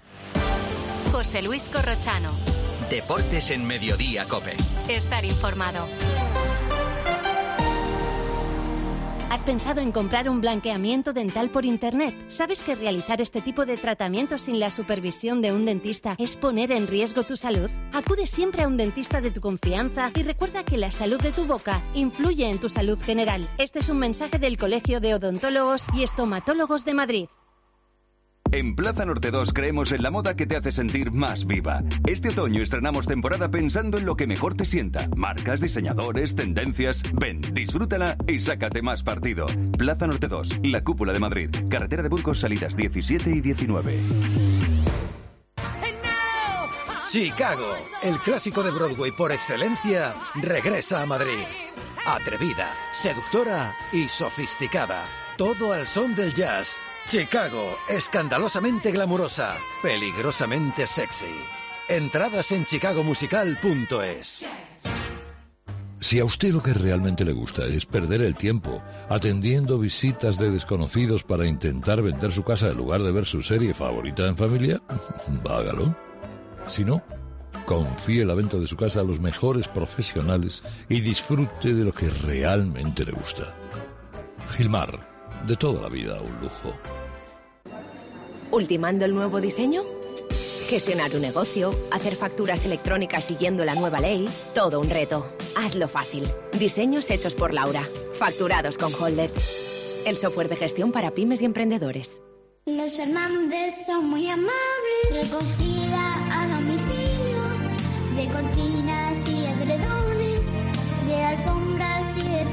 José Luis Corrochano. Deportes en Mediodía, COPE. Estar informado. ¿Has pensado en comprar un blanqueamiento dental por Internet? ¿Sabes que realizar este tipo de tratamientos sin la supervisión de un dentista es poner en riesgo tu salud? Acude siempre a un dentista de tu confianza y recuerda que la salud de tu boca influye en tu salud general. Este es un mensaje del Colegio de Odontólogos y Estomatólogos de Madrid. En Plaza Norte dos creemos en la moda que te hace sentir más viva. Este otoño estrenamos temporada pensando en lo que mejor te sienta. Marcas, diseñadores, tendencias. Ven, disfrútala y sácate más partido. Plaza Norte dos, la cúpula de Madrid. Carretera de Burgos, salidas diecisiete y diecinueve. Chicago, el clásico de Broadway por excelencia, regresa a Madrid. Atrevida, seductora y sofisticada. Todo al son del jazz. Chicago, escandalosamente glamurosa, peligrosamente sexy. Entradas en chicago musical punto es. Si a usted lo que realmente le gusta es perder el tiempo atendiendo visitas de desconocidos para intentar vender su casa en lugar de ver su serie favorita en familia, hágalo. Si no, confíe la venta de su casa a los mejores profesionales y disfrute de lo que realmente le gusta. Gilmar, de toda la vida un lujo. ¿Ultimando el nuevo diseño? Gestionar un negocio, hacer facturas electrónicas siguiendo la nueva ley, todo un reto. Hazlo fácil. Diseños hechos por Laura. Facturados con Holded. El software de gestión para pymes y emprendedores. Los Fernández son muy amables. Recogida a domicilio de cortinas y edredones, de alfombras y de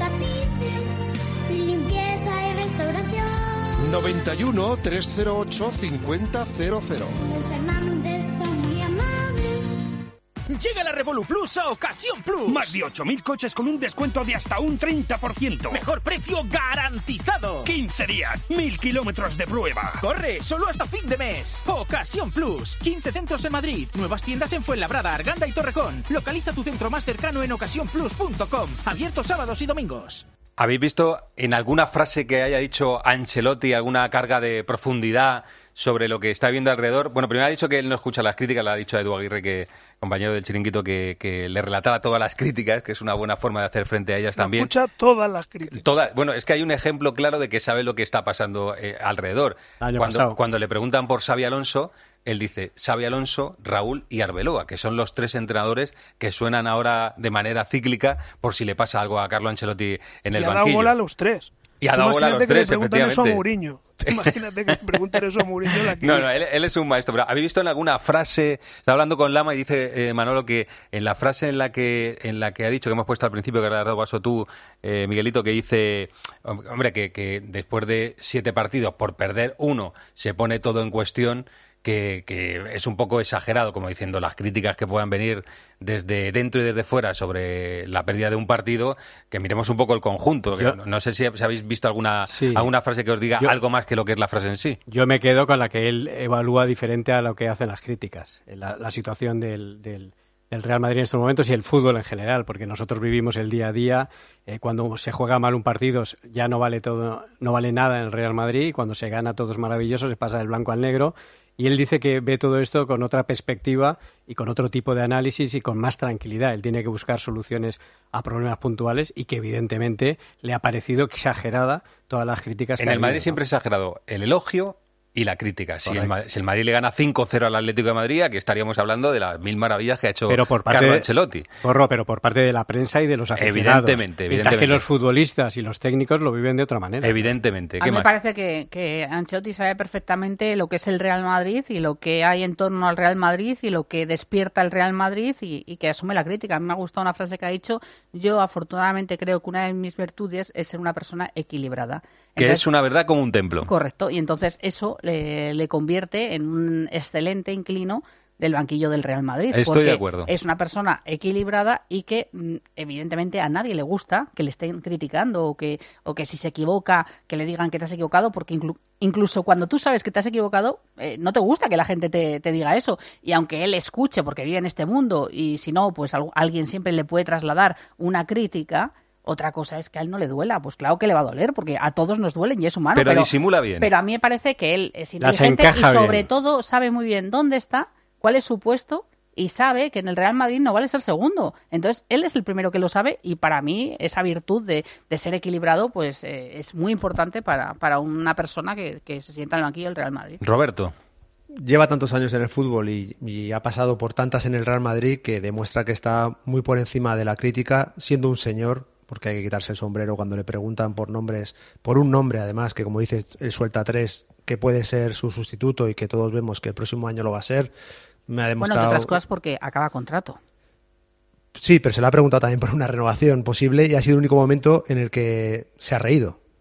tapices, limpieza y restauración. noventa y uno, trescientos ocho, cincuenta cero cero. Los Fernández son muy amables. Llega la Revolu Plus a Ocasión Plus. Más de ocho mil coches con un descuento de hasta un treinta por ciento. Mejor precio garantizado. quince días, mil kilómetros de prueba. Corre, solo hasta fin de mes. Ocasión Plus. quince centros en Madrid. Nuevas tiendas en Fuenlabrada, Arganda y Torrejón. Localiza tu centro más cercano en ocasión plus punto com. Abierto sábados y domingos. ¿Habéis visto en alguna frase que haya dicho Ancelotti alguna carga de profundidad sobre lo que está viendo alrededor? Bueno, primero ha dicho que él no escucha las críticas, le ha dicho a Edu Aguirre, que compañero del Chiringuito, que, que le relatara todas las críticas, que es una buena forma de hacer frente a ellas no también. Escucha todas las críticas. Todas, bueno, es que hay un ejemplo claro de que sabe lo que está pasando eh, alrededor. Año cuando, pasado. cuando le preguntan por Xabi Alonso, él dice Xabi Alonso, Raúl y Arbeloa, que son los tres entrenadores que suenan ahora de manera cíclica por si le pasa algo a Carlo Ancelotti en el y ha banquillo. dado bola a los tres. Y ha dado bola a los tres, efectivamente. Imagínate que le preguntan eso a efectivamente. Mourinho. Imagínate que le preguntan eso a Mourinho. La No, no, él, él es un maestro. Pero ¿habéis visto en alguna frase? Está hablando con Lama y dice eh, Manolo que en la frase en la que en la que ha dicho, que hemos puesto al principio, que le has dado paso tú, eh, Miguelito, que dice, hombre, que, que después de siete partidos, por perder uno, se pone todo en cuestión. Que, que es un poco exagerado, como diciendo las críticas que puedan venir desde dentro y desde fuera sobre la pérdida de un partido, que miremos un poco el conjunto. Yo, no, no sé si, si habéis visto alguna, sí. alguna frase que os diga Yo, algo más que lo que es la frase en sí. Yo me quedo con la que él evalúa diferente a lo que hacen las críticas, la, la situación del, del, del Real Madrid en estos momentos y el fútbol en general, porque nosotros vivimos el día a día. Eh, cuando se juega mal un partido ya no vale todo, no vale nada en el Real Madrid, y cuando se gana todo es maravilloso, se pasa del blanco al negro. Y él dice que ve todo esto con otra perspectiva y con otro tipo de análisis y con más tranquilidad. Él tiene que buscar soluciones a problemas puntuales y que evidentemente le ha parecido exagerada todas las críticas que en ha el Madrid habido, siempre ¿no? exagerado el elogio y la crítica. Si el, si el Madrid le gana cinco cero al Atlético de Madrid, aquí estaríamos hablando de las mil maravillas que ha hecho pero por parte Carlo de, Ancelotti. Porro, pero por parte de la prensa y de los aficionados. Evidentemente, Mientras evidentemente. que los futbolistas y los técnicos lo viven de otra manera. Evidentemente. A ¿Qué mí me más? parece que, que Ancelotti sabe perfectamente lo que es el Real Madrid y lo que hay en torno al Real Madrid y lo que despierta el Real Madrid y, y que asume la crítica. A mí me ha gustado una frase que ha dicho: yo afortunadamente creo que una de mis virtudes es ser una persona equilibrada. Que Entonces, es una verdad como un templo. correcto, y entonces eso le, le convierte en un excelente inquilino del banquillo del Real Madrid. Estoy porque de acuerdo. Es una persona equilibrada y que mm, evidentemente a nadie le gusta que le estén criticando o que, o que si se equivoca que le digan que te has equivocado, porque inclu- incluso cuando tú sabes que te has equivocado eh, no te gusta que la gente te, te diga eso, y aunque él escuche porque vive en este mundo y si no, pues al- alguien siempre le puede trasladar una crítica. Otra cosa es que a él no le duela. Pues claro que le va a doler, porque a todos nos duelen y es humano. Pero Pero, disimula bien. Pero a mí me parece que él es Las inteligente y encaja sobre bien. todo sabe muy bien dónde está, cuál es su puesto y sabe que en el Real Madrid no vale ser segundo. Entonces él es el primero que lo sabe y para mí esa virtud de, de ser equilibrado pues eh, es muy importante para, para una persona que, que se sienta en el banquillo del Real Madrid. Roberto. Lleva tantos años en el fútbol y, y ha pasado por tantas en el Real Madrid que demuestra que está muy por encima de la crítica, siendo un señor, porque hay que quitarse el sombrero cuando le preguntan por nombres, por un nombre además, que como dices, él suelta tres, que puede ser su sustituto y que todos vemos que el próximo año lo va a ser. Me ha Bueno, demostrado... entre otras cosas porque acaba contrato. Sí, pero se le ha preguntado también por una renovación posible y ha sido el único momento en el que se ha reído.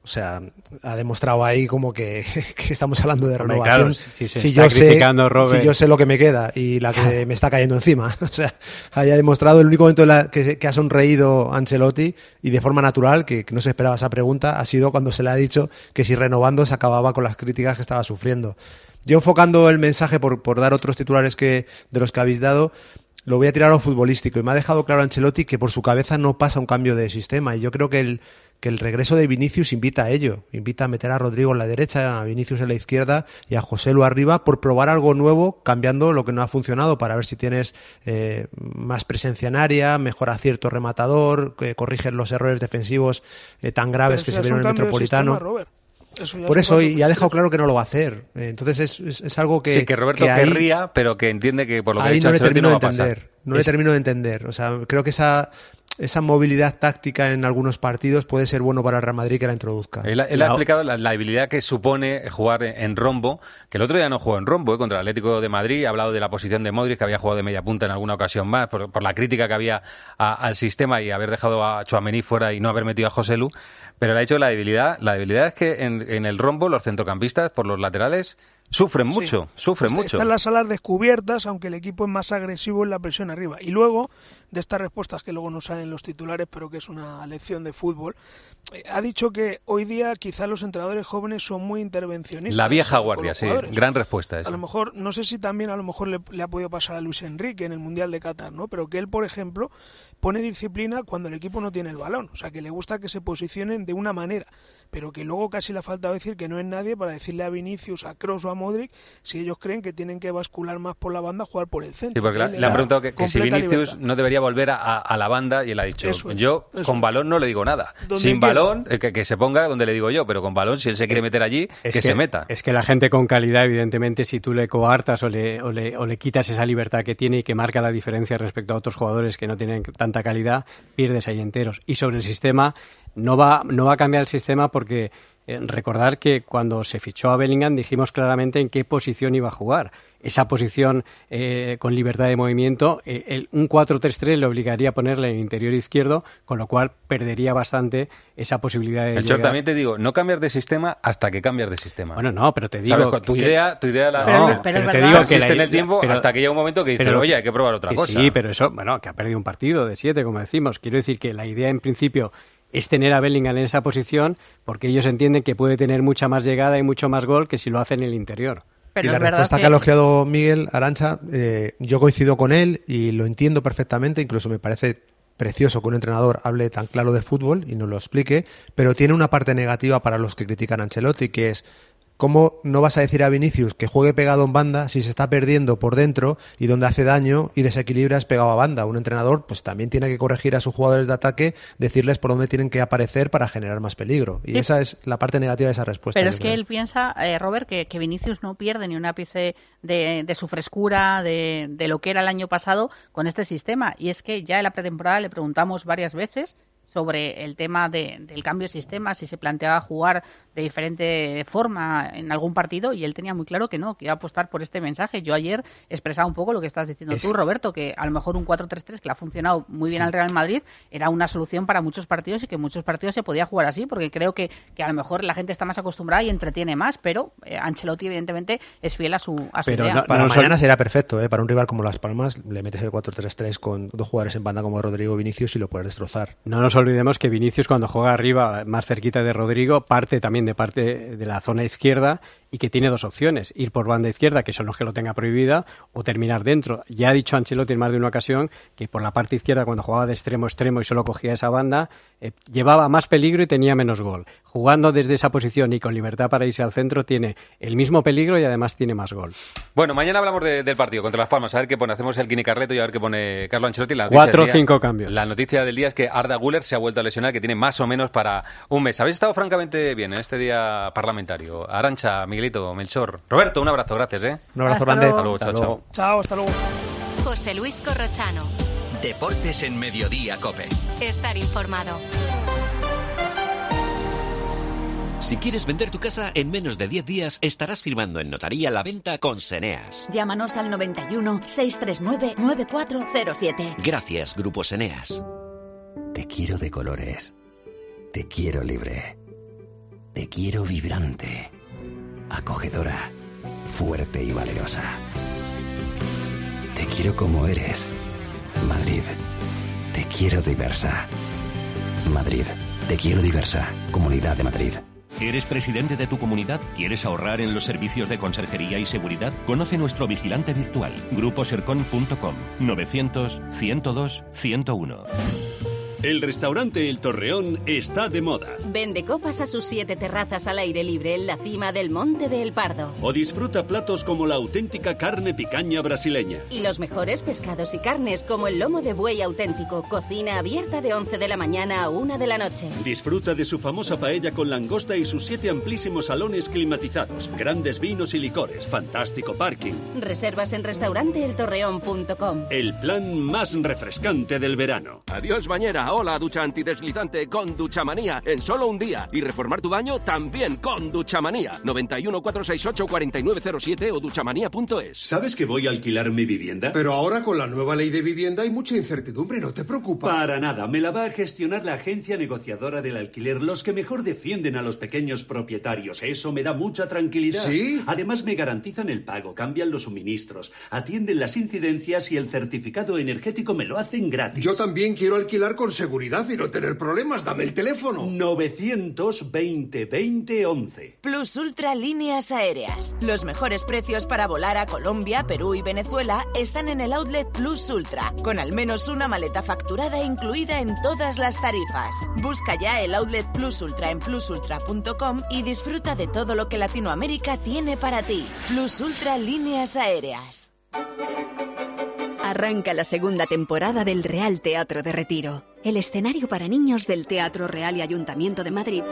O sea, ha demostrado ahí como que, que estamos hablando de Hombre, renovación. claro, si se si, está yo sé, criticando, Robert. si yo sé lo que me queda y la que me está cayendo encima. O sea, haya demostrado el único momento en la que, que ha sonreído Ancelotti y de forma natural, que, que no se esperaba esa pregunta, ha sido cuando se le ha dicho que si renovando se acababa con las críticas que estaba sufriendo. Yo enfocando el mensaje por, por dar otros titulares que de los que habéis dado, lo voy a tirar a lo futbolístico y me ha dejado claro Ancelotti que por su cabeza no pasa un cambio de sistema y yo creo que el que el regreso de Vinicius invita a ello, invita a meter a Rodrigo en la derecha, a Vinicius en la izquierda y a Joselu arriba por probar algo nuevo, cambiando lo que no ha funcionado para ver si tienes eh, más presencia en área, mejor acierto rematador, que corriges los errores defensivos eh, tan graves que se vieron en el Metropolitano. Eso Por eso, y ha dejado claro que no lo va a hacer. Entonces es, es, es algo que... Sí, que Roberto que ahí, querría, pero que entiende que por lo que ha dicho no le Ancelotti termino no va de a pasar. entender. No Es- le termino de entender. O sea, creo que esa... esa movilidad táctica en algunos partidos puede ser bueno para el Real Madrid que la introduzca. Él, él ha explicado la, la habilidad que supone jugar en, en rombo, que el otro día no jugó en rombo, ¿eh? Contra el Atlético de Madrid. Ha hablado de la posición de Modric, que había jugado de media punta en alguna ocasión más, por, por la crítica que había a- al sistema y haber dejado a Tchouaméni fuera y no haber metido a Joselu. Pero le ha dicho la debilidad. La debilidad es que en, en el rombo los centrocampistas, por los laterales, sufren mucho, Sí. sufren Está- mucho. Están las alas descubiertas, aunque el equipo es más agresivo en la presión arriba. Y luego, de estas respuestas que luego no salen en los titulares, pero que es una lección de fútbol, eh, ha dicho que hoy día quizá los entrenadores jóvenes son muy intervencionistas. La vieja con guardia, los sí. jugadores. Gran respuesta A esa. lo mejor, no sé si también a lo mejor le, le ha podido pasar a Luis Enrique en el Mundial de Qatar, ¿no? Pero que él, por ejemplo, pone disciplina cuando el equipo no tiene el balón. O sea, que le gusta que se posicionen de una manera, pero que luego casi le ha faltado decir que no es nadie para decirle a Vinicius, a Kroos o a Modric si ellos creen que tienen que bascular más por la banda, jugar por el centro. Sí, porque Que le, él le han da preguntado que, que si completa Vinicius libertad. no debería volver a, a- a la banda y él ha dicho, Eso es, yo eso con es. balón no le digo nada. Donde Sin quiera. balón, eh, que, que se ponga donde le digo yo, pero con balón, si él se quiere meter allí, Es que, se meta. Es que la gente con calidad, evidentemente, si tú le coartas o le, o, le, o le quitas esa libertad que tiene y que marca la diferencia respecto a otros jugadores que no tienen tanta calidad, pierdes ahí enteros. Y sobre el sistema, no va, no va a cambiar el sistema porque eh, recordar que cuando se fichó a Bellingham dijimos claramente en qué posición iba a jugar. Esa posición eh, con libertad de movimiento, eh, el, un cuatro tres tres le obligaría a ponerle en el interior izquierdo, con lo cual perdería bastante esa posibilidad de El Chor, llegar. también te digo, no cambiar de sistema hasta que cambias de sistema. Bueno, no, pero te digo... ¿Sabes? Tu que- idea, tu idea la, No, pero, pero te es digo verdad. que existe la- en el tiempo pero- hasta que llega un momento que dices, pero- oye, hay que probar otra que cosa. Sí, pero eso, bueno, que ha perdido un partido de siete, como decimos. Quiero decir que la idea en principio es tener a Bellingham en esa posición porque ellos entienden que puede tener mucha más llegada y mucho más gol que si lo hace en el interior. y la respuesta que... que ha elogiado Miguel Arantxa, eh, yo coincido con él y lo entiendo perfectamente, incluso me parece precioso que un entrenador hable tan claro de fútbol y nos lo explique, pero tiene una parte negativa para los que critican a Ancelotti, que es ¿cómo no vas a decir a Vinicius que juegue pegado en banda si se está perdiendo por dentro y donde hace daño y desequilibra es pegado a banda? Un entrenador pues también tiene que corregir a sus jugadores de ataque, decirles por dónde tienen que aparecer para generar más peligro. Y Sí. esa es la parte negativa de esa respuesta. Pero yo es que creo. él piensa, eh, Robert, que, que Vinicius no pierde ni un ápice de, de su frescura, de, de lo que era el año pasado con este sistema. Y es que ya en la pretemporada le preguntamos varias veces sobre el tema de, del cambio de sistema, si se planteaba jugar de diferente forma en algún partido, y él tenía muy claro que no, que iba a apostar por este mensaje. Yo ayer expresaba un poco lo que estás diciendo Es tú, que- Roberto, que a lo mejor un cuatro tres tres que le ha funcionado muy bien al Real Madrid era una solución para muchos partidos y que muchos partidos se podía jugar así, porque creo que, que a lo mejor la gente está más acostumbrada y entretiene más, pero eh, Ancelotti evidentemente es fiel a su, a su idea. Para mañana será perfecto, ¿eh? Para un rival como Las Palmas, le metes el cuatro tres tres con dos jugadores en banda como Rodrigo y Vinicius y lo puedes destrozar. No nos olvidemos que Vinicius, cuando juega arriba, más cerquita de Rodrigo, parte también de parte de la zona izquierda y que tiene dos opciones: ir por banda izquierda, que eso no es que lo tenga prohibida, o terminar dentro. Ya ha dicho Ancelotti en más de una ocasión que por la parte izquierda, cuando jugaba de extremo a extremo y solo cogía esa banda, eh, llevaba más peligro y tenía menos gol. Jugando desde esa posición y con libertad para irse al centro, tiene el mismo peligro y además tiene más gol. Bueno, mañana hablamos de- del partido contra Las Palmas, a ver qué pone. Hacemos el Kini Carleto y a ver qué pone Carlo Ancelotti. La noticia Cuatro o del día- cinco cambios. La noticia del día es que Arda Güler se ha vuelto a lesionar, que tiene más o menos para un mes. Habéis estado francamente bien en este día parlamentario. Arantxa, Miguelito, Melchor. Roberto, un abrazo, gracias, ¿eh? Un abrazo Hasta grande. Hasta luego, Hasta chao, luego. chao. Chao, hasta luego. José Luis Corrochano. Deportes en Mediodía, COPE. Estar informado. Si quieres vender tu casa, en menos de diez días estarás firmando en notaría la venta con Seneas. Llámanos al noventa y uno, seiscientos treinta y nueve, noventa y cuatro cero siete. Gracias, Grupo Seneas. Te quiero de colores. Te quiero libre. te quiero vibrante, acogedora, fuerte y valerosa. Te quiero como eres. Madrid, te quiero diversa. Madrid, te quiero diversa. Comunidad de Madrid. ¿Eres presidente de tu comunidad? ¿Quieres ahorrar en los servicios de conserjería y seguridad? Conoce nuestro vigilante virtual, grupo sercon punto com, novecientos, ciento dos, ciento uno. El restaurante El Torreón está de moda. Vende copas a sus siete terrazas al aire libre en la cima del Monte de El Pardo. O disfruta platos como la auténtica carne picaña brasileña. Y los mejores pescados y carnes como el lomo de buey auténtico. Cocina abierta de once de la mañana a una de la noche. Disfruta de su famosa paella con langosta y sus siete amplísimos salones climatizados. Grandes vinos y licores. Fantástico parking. Reservas en restaurante el torreón punto com. El plan más refrescante del verano. Adiós, bañera. Hola, ducha antideslizante con Duchamanía en solo un día. Y reformar tu baño también con Duchamanía. noventa y uno, cuatrocientos sesenta y ocho, cuarenta y nueve cero siete o duchamanía punto es. ¿Sabes que voy a alquilar mi vivienda? Pero ahora con la nueva ley de vivienda hay mucha incertidumbre, ¿no te preocupa? Para nada, me la va a gestionar la agencia negociadora del alquiler, los que mejor defienden a los pequeños propietarios. Eso me da mucha tranquilidad. ¿Sí? Además me garantizan el pago, cambian los suministros, atienden las incidencias y el certificado energético me lo hacen gratis. Yo también quiero alquilar con seguridad y no tener problemas. Dame el teléfono. novecientos veinte, veinte, once. Plus Ultra Líneas Aéreas. Los mejores precios para volar a Colombia, Perú y Venezuela están en el outlet Plus Ultra, con al menos una maleta facturada incluida en todas las tarifas. Busca ya el outlet Plus Ultra en plus ultra punto com y disfruta de todo lo que Latinoamérica tiene para ti. Plus Ultra Líneas Aéreas. Arranca la segunda temporada del Real Teatro de Retiro, el escenario para niños del Teatro Real y Ayuntamiento de Madrid.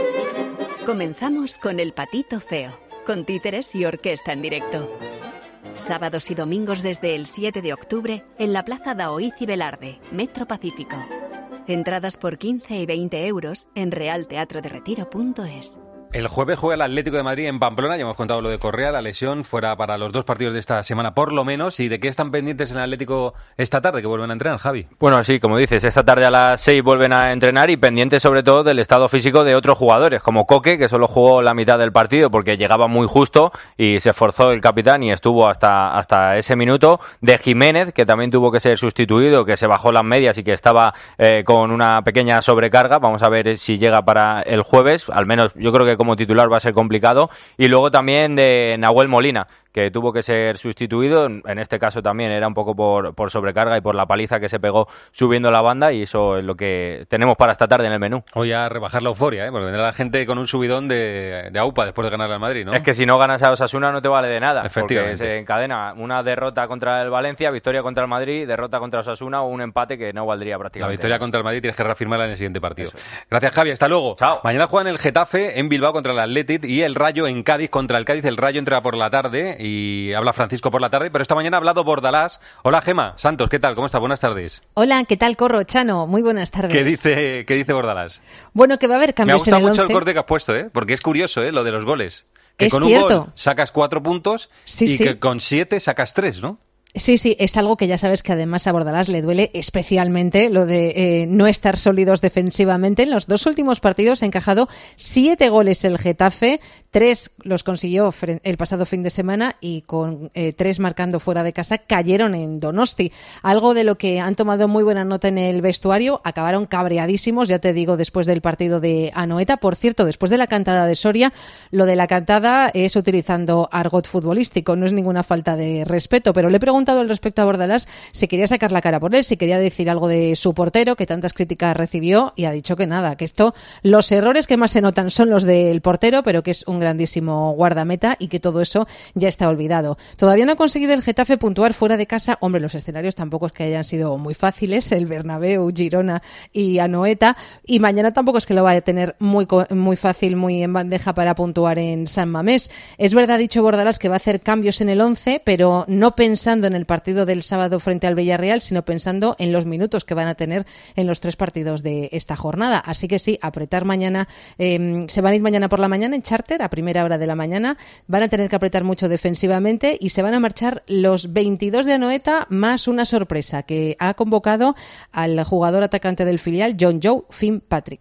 Comenzamos con El Patito Feo, con títeres y orquesta en directo. Sábados y domingos desde el siete de octubre en la Plaza Daoíz y Velarde, Metro Pacífico. Entradas por quince y veinte euros en real teatro de retiro punto es. El jueves juega el Atlético de Madrid en Pamplona, ya hemos contado lo de Correa, la lesión fuera para los dos partidos de esta semana por lo menos. ¿Y de qué están pendientes en el Atlético esta tarde, que vuelven a entrenar, Javi? Bueno, sí, como dices, esta tarde a las seis vuelven a entrenar y pendientes sobre todo del estado físico de otros jugadores, como Coque, que solo jugó la mitad del partido porque llegaba muy justo y se esforzó el capitán y estuvo hasta, hasta ese minuto. De Jiménez, que también tuvo que ser sustituido, que se bajó las medias y que estaba eh, con una pequeña sobrecarga. Vamos a ver si llega para el jueves, al menos yo creo que como titular va a ser complicado. Y luego también de Nahuel Molina, que tuvo que ser sustituido, en este caso también era un poco por, por sobrecarga y por la paliza que se pegó subiendo la banda, y eso es lo que tenemos para esta tarde en el menú. Hoy a rebajar la euforia, ¿eh? Porque vendrá la gente con un subidón de, de aupa después de ganar al Madrid, ¿no? Es que si no ganas a Osasuna no te vale de nada, efectivamente, porque se encadena una derrota contra el Valencia, victoria contra el Madrid, derrota contra Osasuna o un empate que no valdría prácticamente. La victoria nada. Contra el Madrid tienes que reafirmarla en el siguiente partido. Eso. Gracias, Javi, hasta luego. Chao. Mañana juegan el Getafe en Bilbao contra el Athletic y el Rayo en Cádiz contra el Cádiz. El Rayo entra por la tarde y habla Francisco por la tarde, pero esta mañana ha hablado Bordalás. Hola, Gema Santos, ¿qué tal? ¿Cómo estás? Buenas tardes. Hola, ¿qué tal, Corro, Chano? Muy buenas tardes. ¿Qué dice, qué dice Bordalás? Bueno, que va a haber cambios en el once. Me ha gustado mucho el corte que has puesto, ¿eh? Porque es curioso, ¿eh? Lo de los goles. Que es con cierto. un gol sacas cuatro puntos sí, y sí. que con siete sacas tres, ¿no? Sí, sí, es algo que ya sabes que además a Bordalás le duele especialmente, lo de eh, no estar sólidos defensivamente. En los dos últimos partidos ha encajado siete goles el Getafe, tres los consiguió el pasado fin de semana y con eh, tres marcando fuera de casa cayeron en Donosti. Algo de lo que han tomado muy buena nota en el vestuario, acabaron cabreadísimos, ya te digo, después del partido de Anoeta. Por cierto, después de la cantada de Soria, lo de la cantada es utilizando argot futbolístico, no es ninguna falta de respeto, pero le he preguntado al respecto a Bordalás si quería sacar la cara por él, si quería decir algo de su portero, que tantas críticas recibió, y ha dicho que nada, que esto, los errores que más se notan son los del portero, pero que es un grandísimo guardameta y que todo eso ya está olvidado. Todavía no ha conseguido el Getafe puntuar fuera de casa. Hombre, los escenarios tampoco es que hayan sido muy fáciles, el Bernabéu, Girona y Anoeta, y mañana tampoco es que lo vaya a tener muy, muy fácil, muy en bandeja para puntuar en San Mamés. Es verdad, ha dicho Bordalás, que va a hacer cambios en el once, pero no pensando en el partido del sábado frente al Villarreal, sino pensando en los minutos que van a tener en los tres partidos de esta jornada. Así que sí, apretar mañana, eh, se van a ir mañana por la mañana en charter, a primera hora de la mañana, van a tener que apretar mucho defensivamente y se van a marchar los veintidós de Anoeta más una sorpresa que ha convocado al jugador atacante del filial, John Joe Fitzpatrick.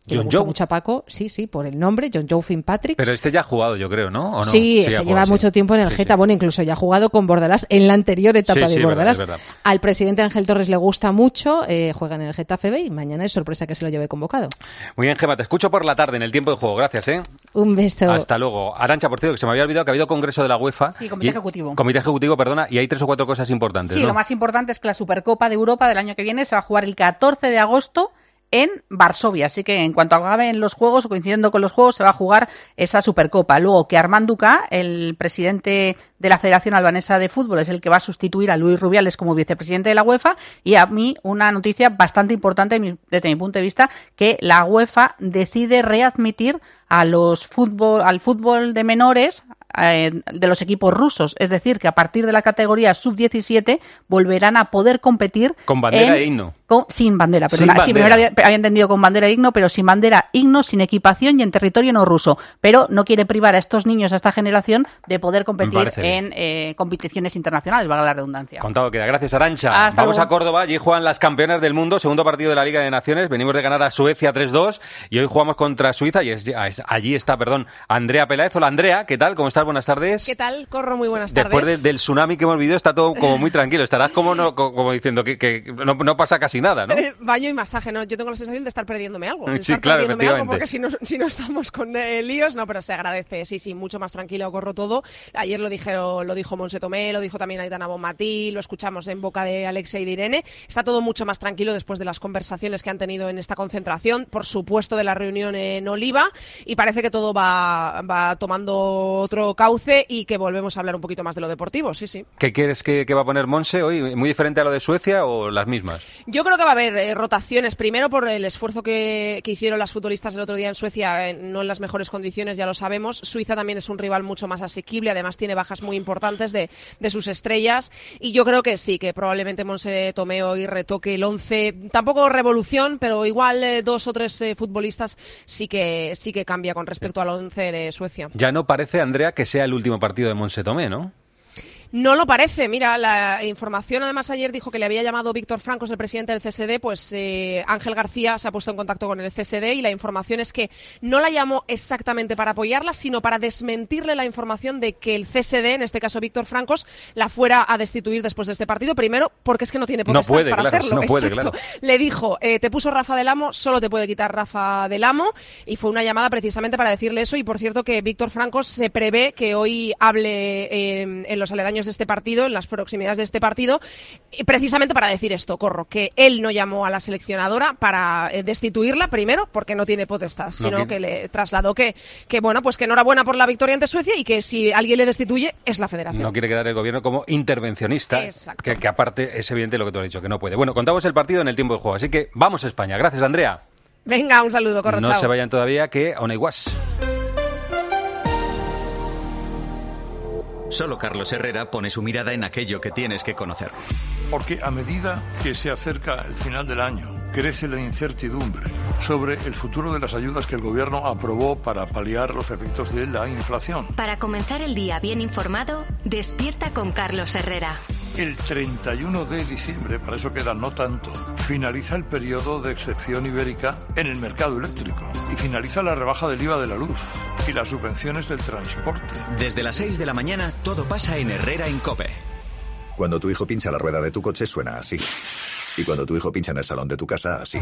que le gusta mucho a Paco, sí, sí, por el nombre, John Joe Fitzpatrick. Pero este ya ha jugado, yo creo, ¿no? ¿O no? Sí, este sí, lleva jugado, mucho sí. tiempo en el sí, Geta, sí. bueno, incluso ya ha jugado con Bordalás en la anterior etapa sí, de sí, Bordalás. verdad, verdad. Al presidente Ángel Torres le gusta mucho, eh, juega en el Getafe B y mañana es sorpresa que se lo lleve convocado. Muy bien, Gemma, te escucho por la tarde en el tiempo de juego, gracias, ¿eh? Un beso. Hasta luego. Arantxa, por cierto, que se me había olvidado que ha habido congreso de la UEFA. Sí, comité y, ejecutivo. Comité ejecutivo, perdona, y hay tres o cuatro cosas importantes, Sí, ¿no? lo más importante es que la Supercopa de Europa del año que viene se va a jugar el catorce de agosto en Varsovia, así que en cuanto acaben los Juegos o coincidiendo con los Juegos se va a jugar esa Supercopa. Luego que Armand Duca, el presidente de la Federación Albanesa de Fútbol, es el que va a sustituir a Luis Rubiales como vicepresidente de la UEFA, y a mí una noticia bastante importante desde mi punto de vista, que la UEFA decide readmitir a los fútbol, al fútbol de menores eh, de los equipos rusos, es decir, que a partir de la categoría sub diecisiete volverán a poder competir con bandera en, e himno. Con, sin bandera, sin perdona. bandera. Sí, primero había, había entendido con bandera e himno, pero sin bandera, himno, sin equipación y en territorio no ruso. Pero no quiere privar a estos niños, a esta generación, de poder competir en eh, competiciones internacionales, valga la redundancia. Contado queda. Gracias, Arantxa. Hasta Vamos luego. a Córdoba. Allí juegan las campeonas del mundo, segundo partido de la Liga de Naciones. Venimos de ganar a Suecia tres dos y hoy jugamos contra Suiza y es, es, allí está, perdón, Andrea Peláez. Hola, Andrea, ¿qué tal? ¿Cómo estás? Buenas tardes. ¿Qué tal? Corro, muy buenas tardes. Después de, del tsunami que hemos vivido está todo como muy tranquilo. Estarás como, no, como, como diciendo que, que no, no pasa casi nada, ¿no? Eh, baño y masaje, ¿no? Yo tengo la sensación de estar perdiéndome algo. De sí, estar claro, perdiéndome algo efectivamente. porque si no, si no estamos con eh, líos, no, pero se agradece. Sí, sí, mucho más tranquilo corro todo. Ayer lo dijeron, lo dijo Monse Tomé, lo dijo también Aitana Bonmatí, lo escuchamos en boca de Alexia y de Irene. Está todo mucho más tranquilo después de las conversaciones que han tenido en esta concentración, por supuesto de la reunión en Oliva, y parece que todo va, va tomando otro cauce y que volvemos a hablar un poquito más de lo deportivo, sí, sí. ¿Qué quieres que, que va a poner Monse hoy? ¿Muy diferente a lo de Suecia o las mismas? Yo creo que va a haber eh, rotaciones, primero por el esfuerzo que, que hicieron las futbolistas el otro día en Suecia, eh, no en las mejores condiciones, ya lo sabemos. Suiza también es un rival mucho más asequible, además tiene bajas muy importantes de, de sus estrellas, y yo creo que sí, que probablemente Monse Tomé hoy retoque el once, tampoco revolución, pero igual eh, dos o tres eh, futbolistas sí que, sí que cambia con respecto al once de Suecia. Ya no parece, Andrea, que sea el último partido de Monse Tomé, ¿no? No lo parece. Mira, la información además ayer dijo que le había llamado Víctor Francos, el presidente del C S D, pues eh, Ángel García se ha puesto en contacto con el C S D y la información es que no la llamó exactamente para apoyarla, sino para desmentirle la información de que el C S D, en este caso Víctor Francos, la fuera a destituir después de este partido. Primero, porque es que no tiene potestad no puede, para claro, hacerlo. No puede, Exacto. Claro. Le dijo, eh, te puso Rafa del Amo, solo te puede quitar Rafa del Amo, y fue una llamada precisamente para decirle eso. Y por cierto que Víctor Francos se prevé que hoy hable eh, en los aledaños de este partido, en las proximidades de este partido, precisamente para decir esto, Corro, que él no llamó a la seleccionadora para eh, destituirla, primero, porque no tiene potestad, sino no, que... que le trasladó que, que, bueno, pues que enhorabuena por la victoria ante Suecia y que si alguien le destituye es la Federación. No quiere quedar el gobierno como intervencionista, que, que aparte es evidente lo que tú has dicho, que no puede. Bueno, contamos el partido en el tiempo de juego, así que vamos a España. Gracias, Andrea. Venga, un saludo, Corro, No chao. se vayan todavía, que aún hay guas. Solo Carlos Herrera pone su mirada en aquello que tienes que conocer. Porque a medida que se acerca el final del año, crece la incertidumbre sobre el futuro de las ayudas que el gobierno aprobó para paliar los efectos de la inflación. Para comenzar el día bien informado, despierta con Carlos Herrera. El treinta y uno de diciembre, para eso queda no tanto, finaliza el periodo de excepción ibérica en el mercado eléctrico y finaliza la rebaja del I V A de la luz y las subvenciones del transporte. Desde las seis de la mañana todo pasa en Herrera en COPE. Cuando tu hijo pincha la rueda de tu coche suena así. Y cuando tu hijo pincha en el salón de tu casa, así.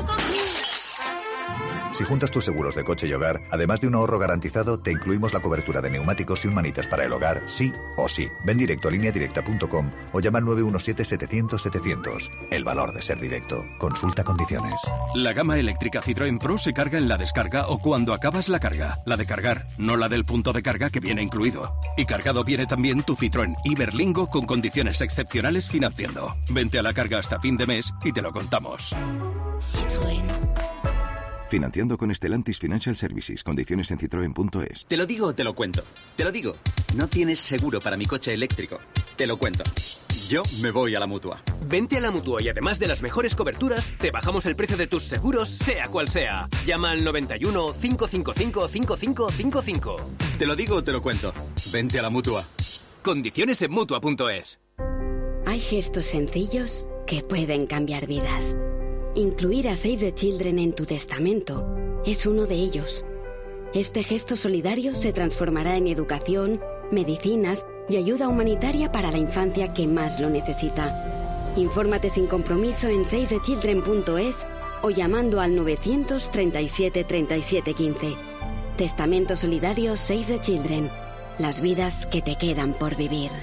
Si juntas tus seguros de coche y hogar, además de un ahorro garantizado, te incluimos la cobertura de neumáticos y un manitas para el hogar, sí o sí. Ven directo a línea directa punto com o llama al nueve uno siete, setecientos, setecientos. El valor de ser directo. Consulta condiciones. La gama eléctrica Citroën Pro se carga en la descarga o cuando acabas la carga. La de cargar, no la del punto de carga que viene incluido. Y cargado viene también tu Citroën Iberlingo con condiciones excepcionales financiando. Vente a la carga hasta fin de mes y te lo contamos. Citroën. Financiando con Stellantis Financial Services. Condiciones en citroen punto es. Te lo digo o te lo cuento. Te lo digo. No tienes seguro para mi coche eléctrico. Te lo cuento. Yo me voy a la Mutua. Vente a la Mutua y además de las mejores coberturas, te bajamos el precio de tus seguros, sea cual sea. Llama al noventa y uno, cinco cinco cinco, cinco cinco cinco cinco. Te lo digo o te lo cuento. Vente a la Mutua. Condiciones en Mutua punto es. Hay gestos sencillos que pueden cambiar vidas. Incluir a Save the Children en tu testamento es uno de ellos. Este gesto solidario se transformará en educación, medicinas y ayuda humanitaria para la infancia que más lo necesita. Infórmate sin compromiso en save the children punto es o llamando al novecientos treinta y siete treinta y siete quince. Testamento solidario Save the Children. Las vidas que te quedan por vivir.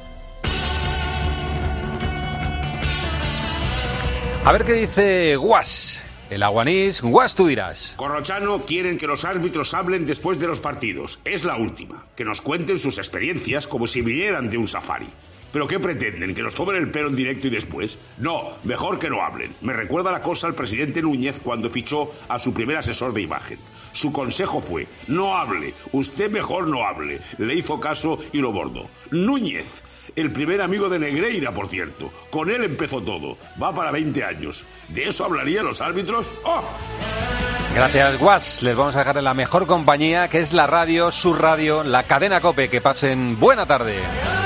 A ver qué dice Guas. El aguanís, Guas, tú dirás. Corrochano quieren que los árbitros hablen después de los partidos. Es la última. Que nos cuenten sus experiencias como si vinieran de un safari. ¿Pero qué pretenden? ¿Que nos tomen el pelo en directo y después? No, mejor que no hablen. Me recuerda la cosa al presidente Núñez cuando fichó a su primer asesor de imagen. Su consejo fue, no hable, usted mejor no hable. Le hizo caso y lo bordó. Núñez, el primer amigo de Negreira, por cierto. Con él empezó todo. Va para veinte años. ¿De eso hablarían los árbitros? ¡Oh! Gracias, Guas. Les vamos a dejar en la mejor compañía, que es la radio, su radio, la cadena COPE. Que pasen buena tarde.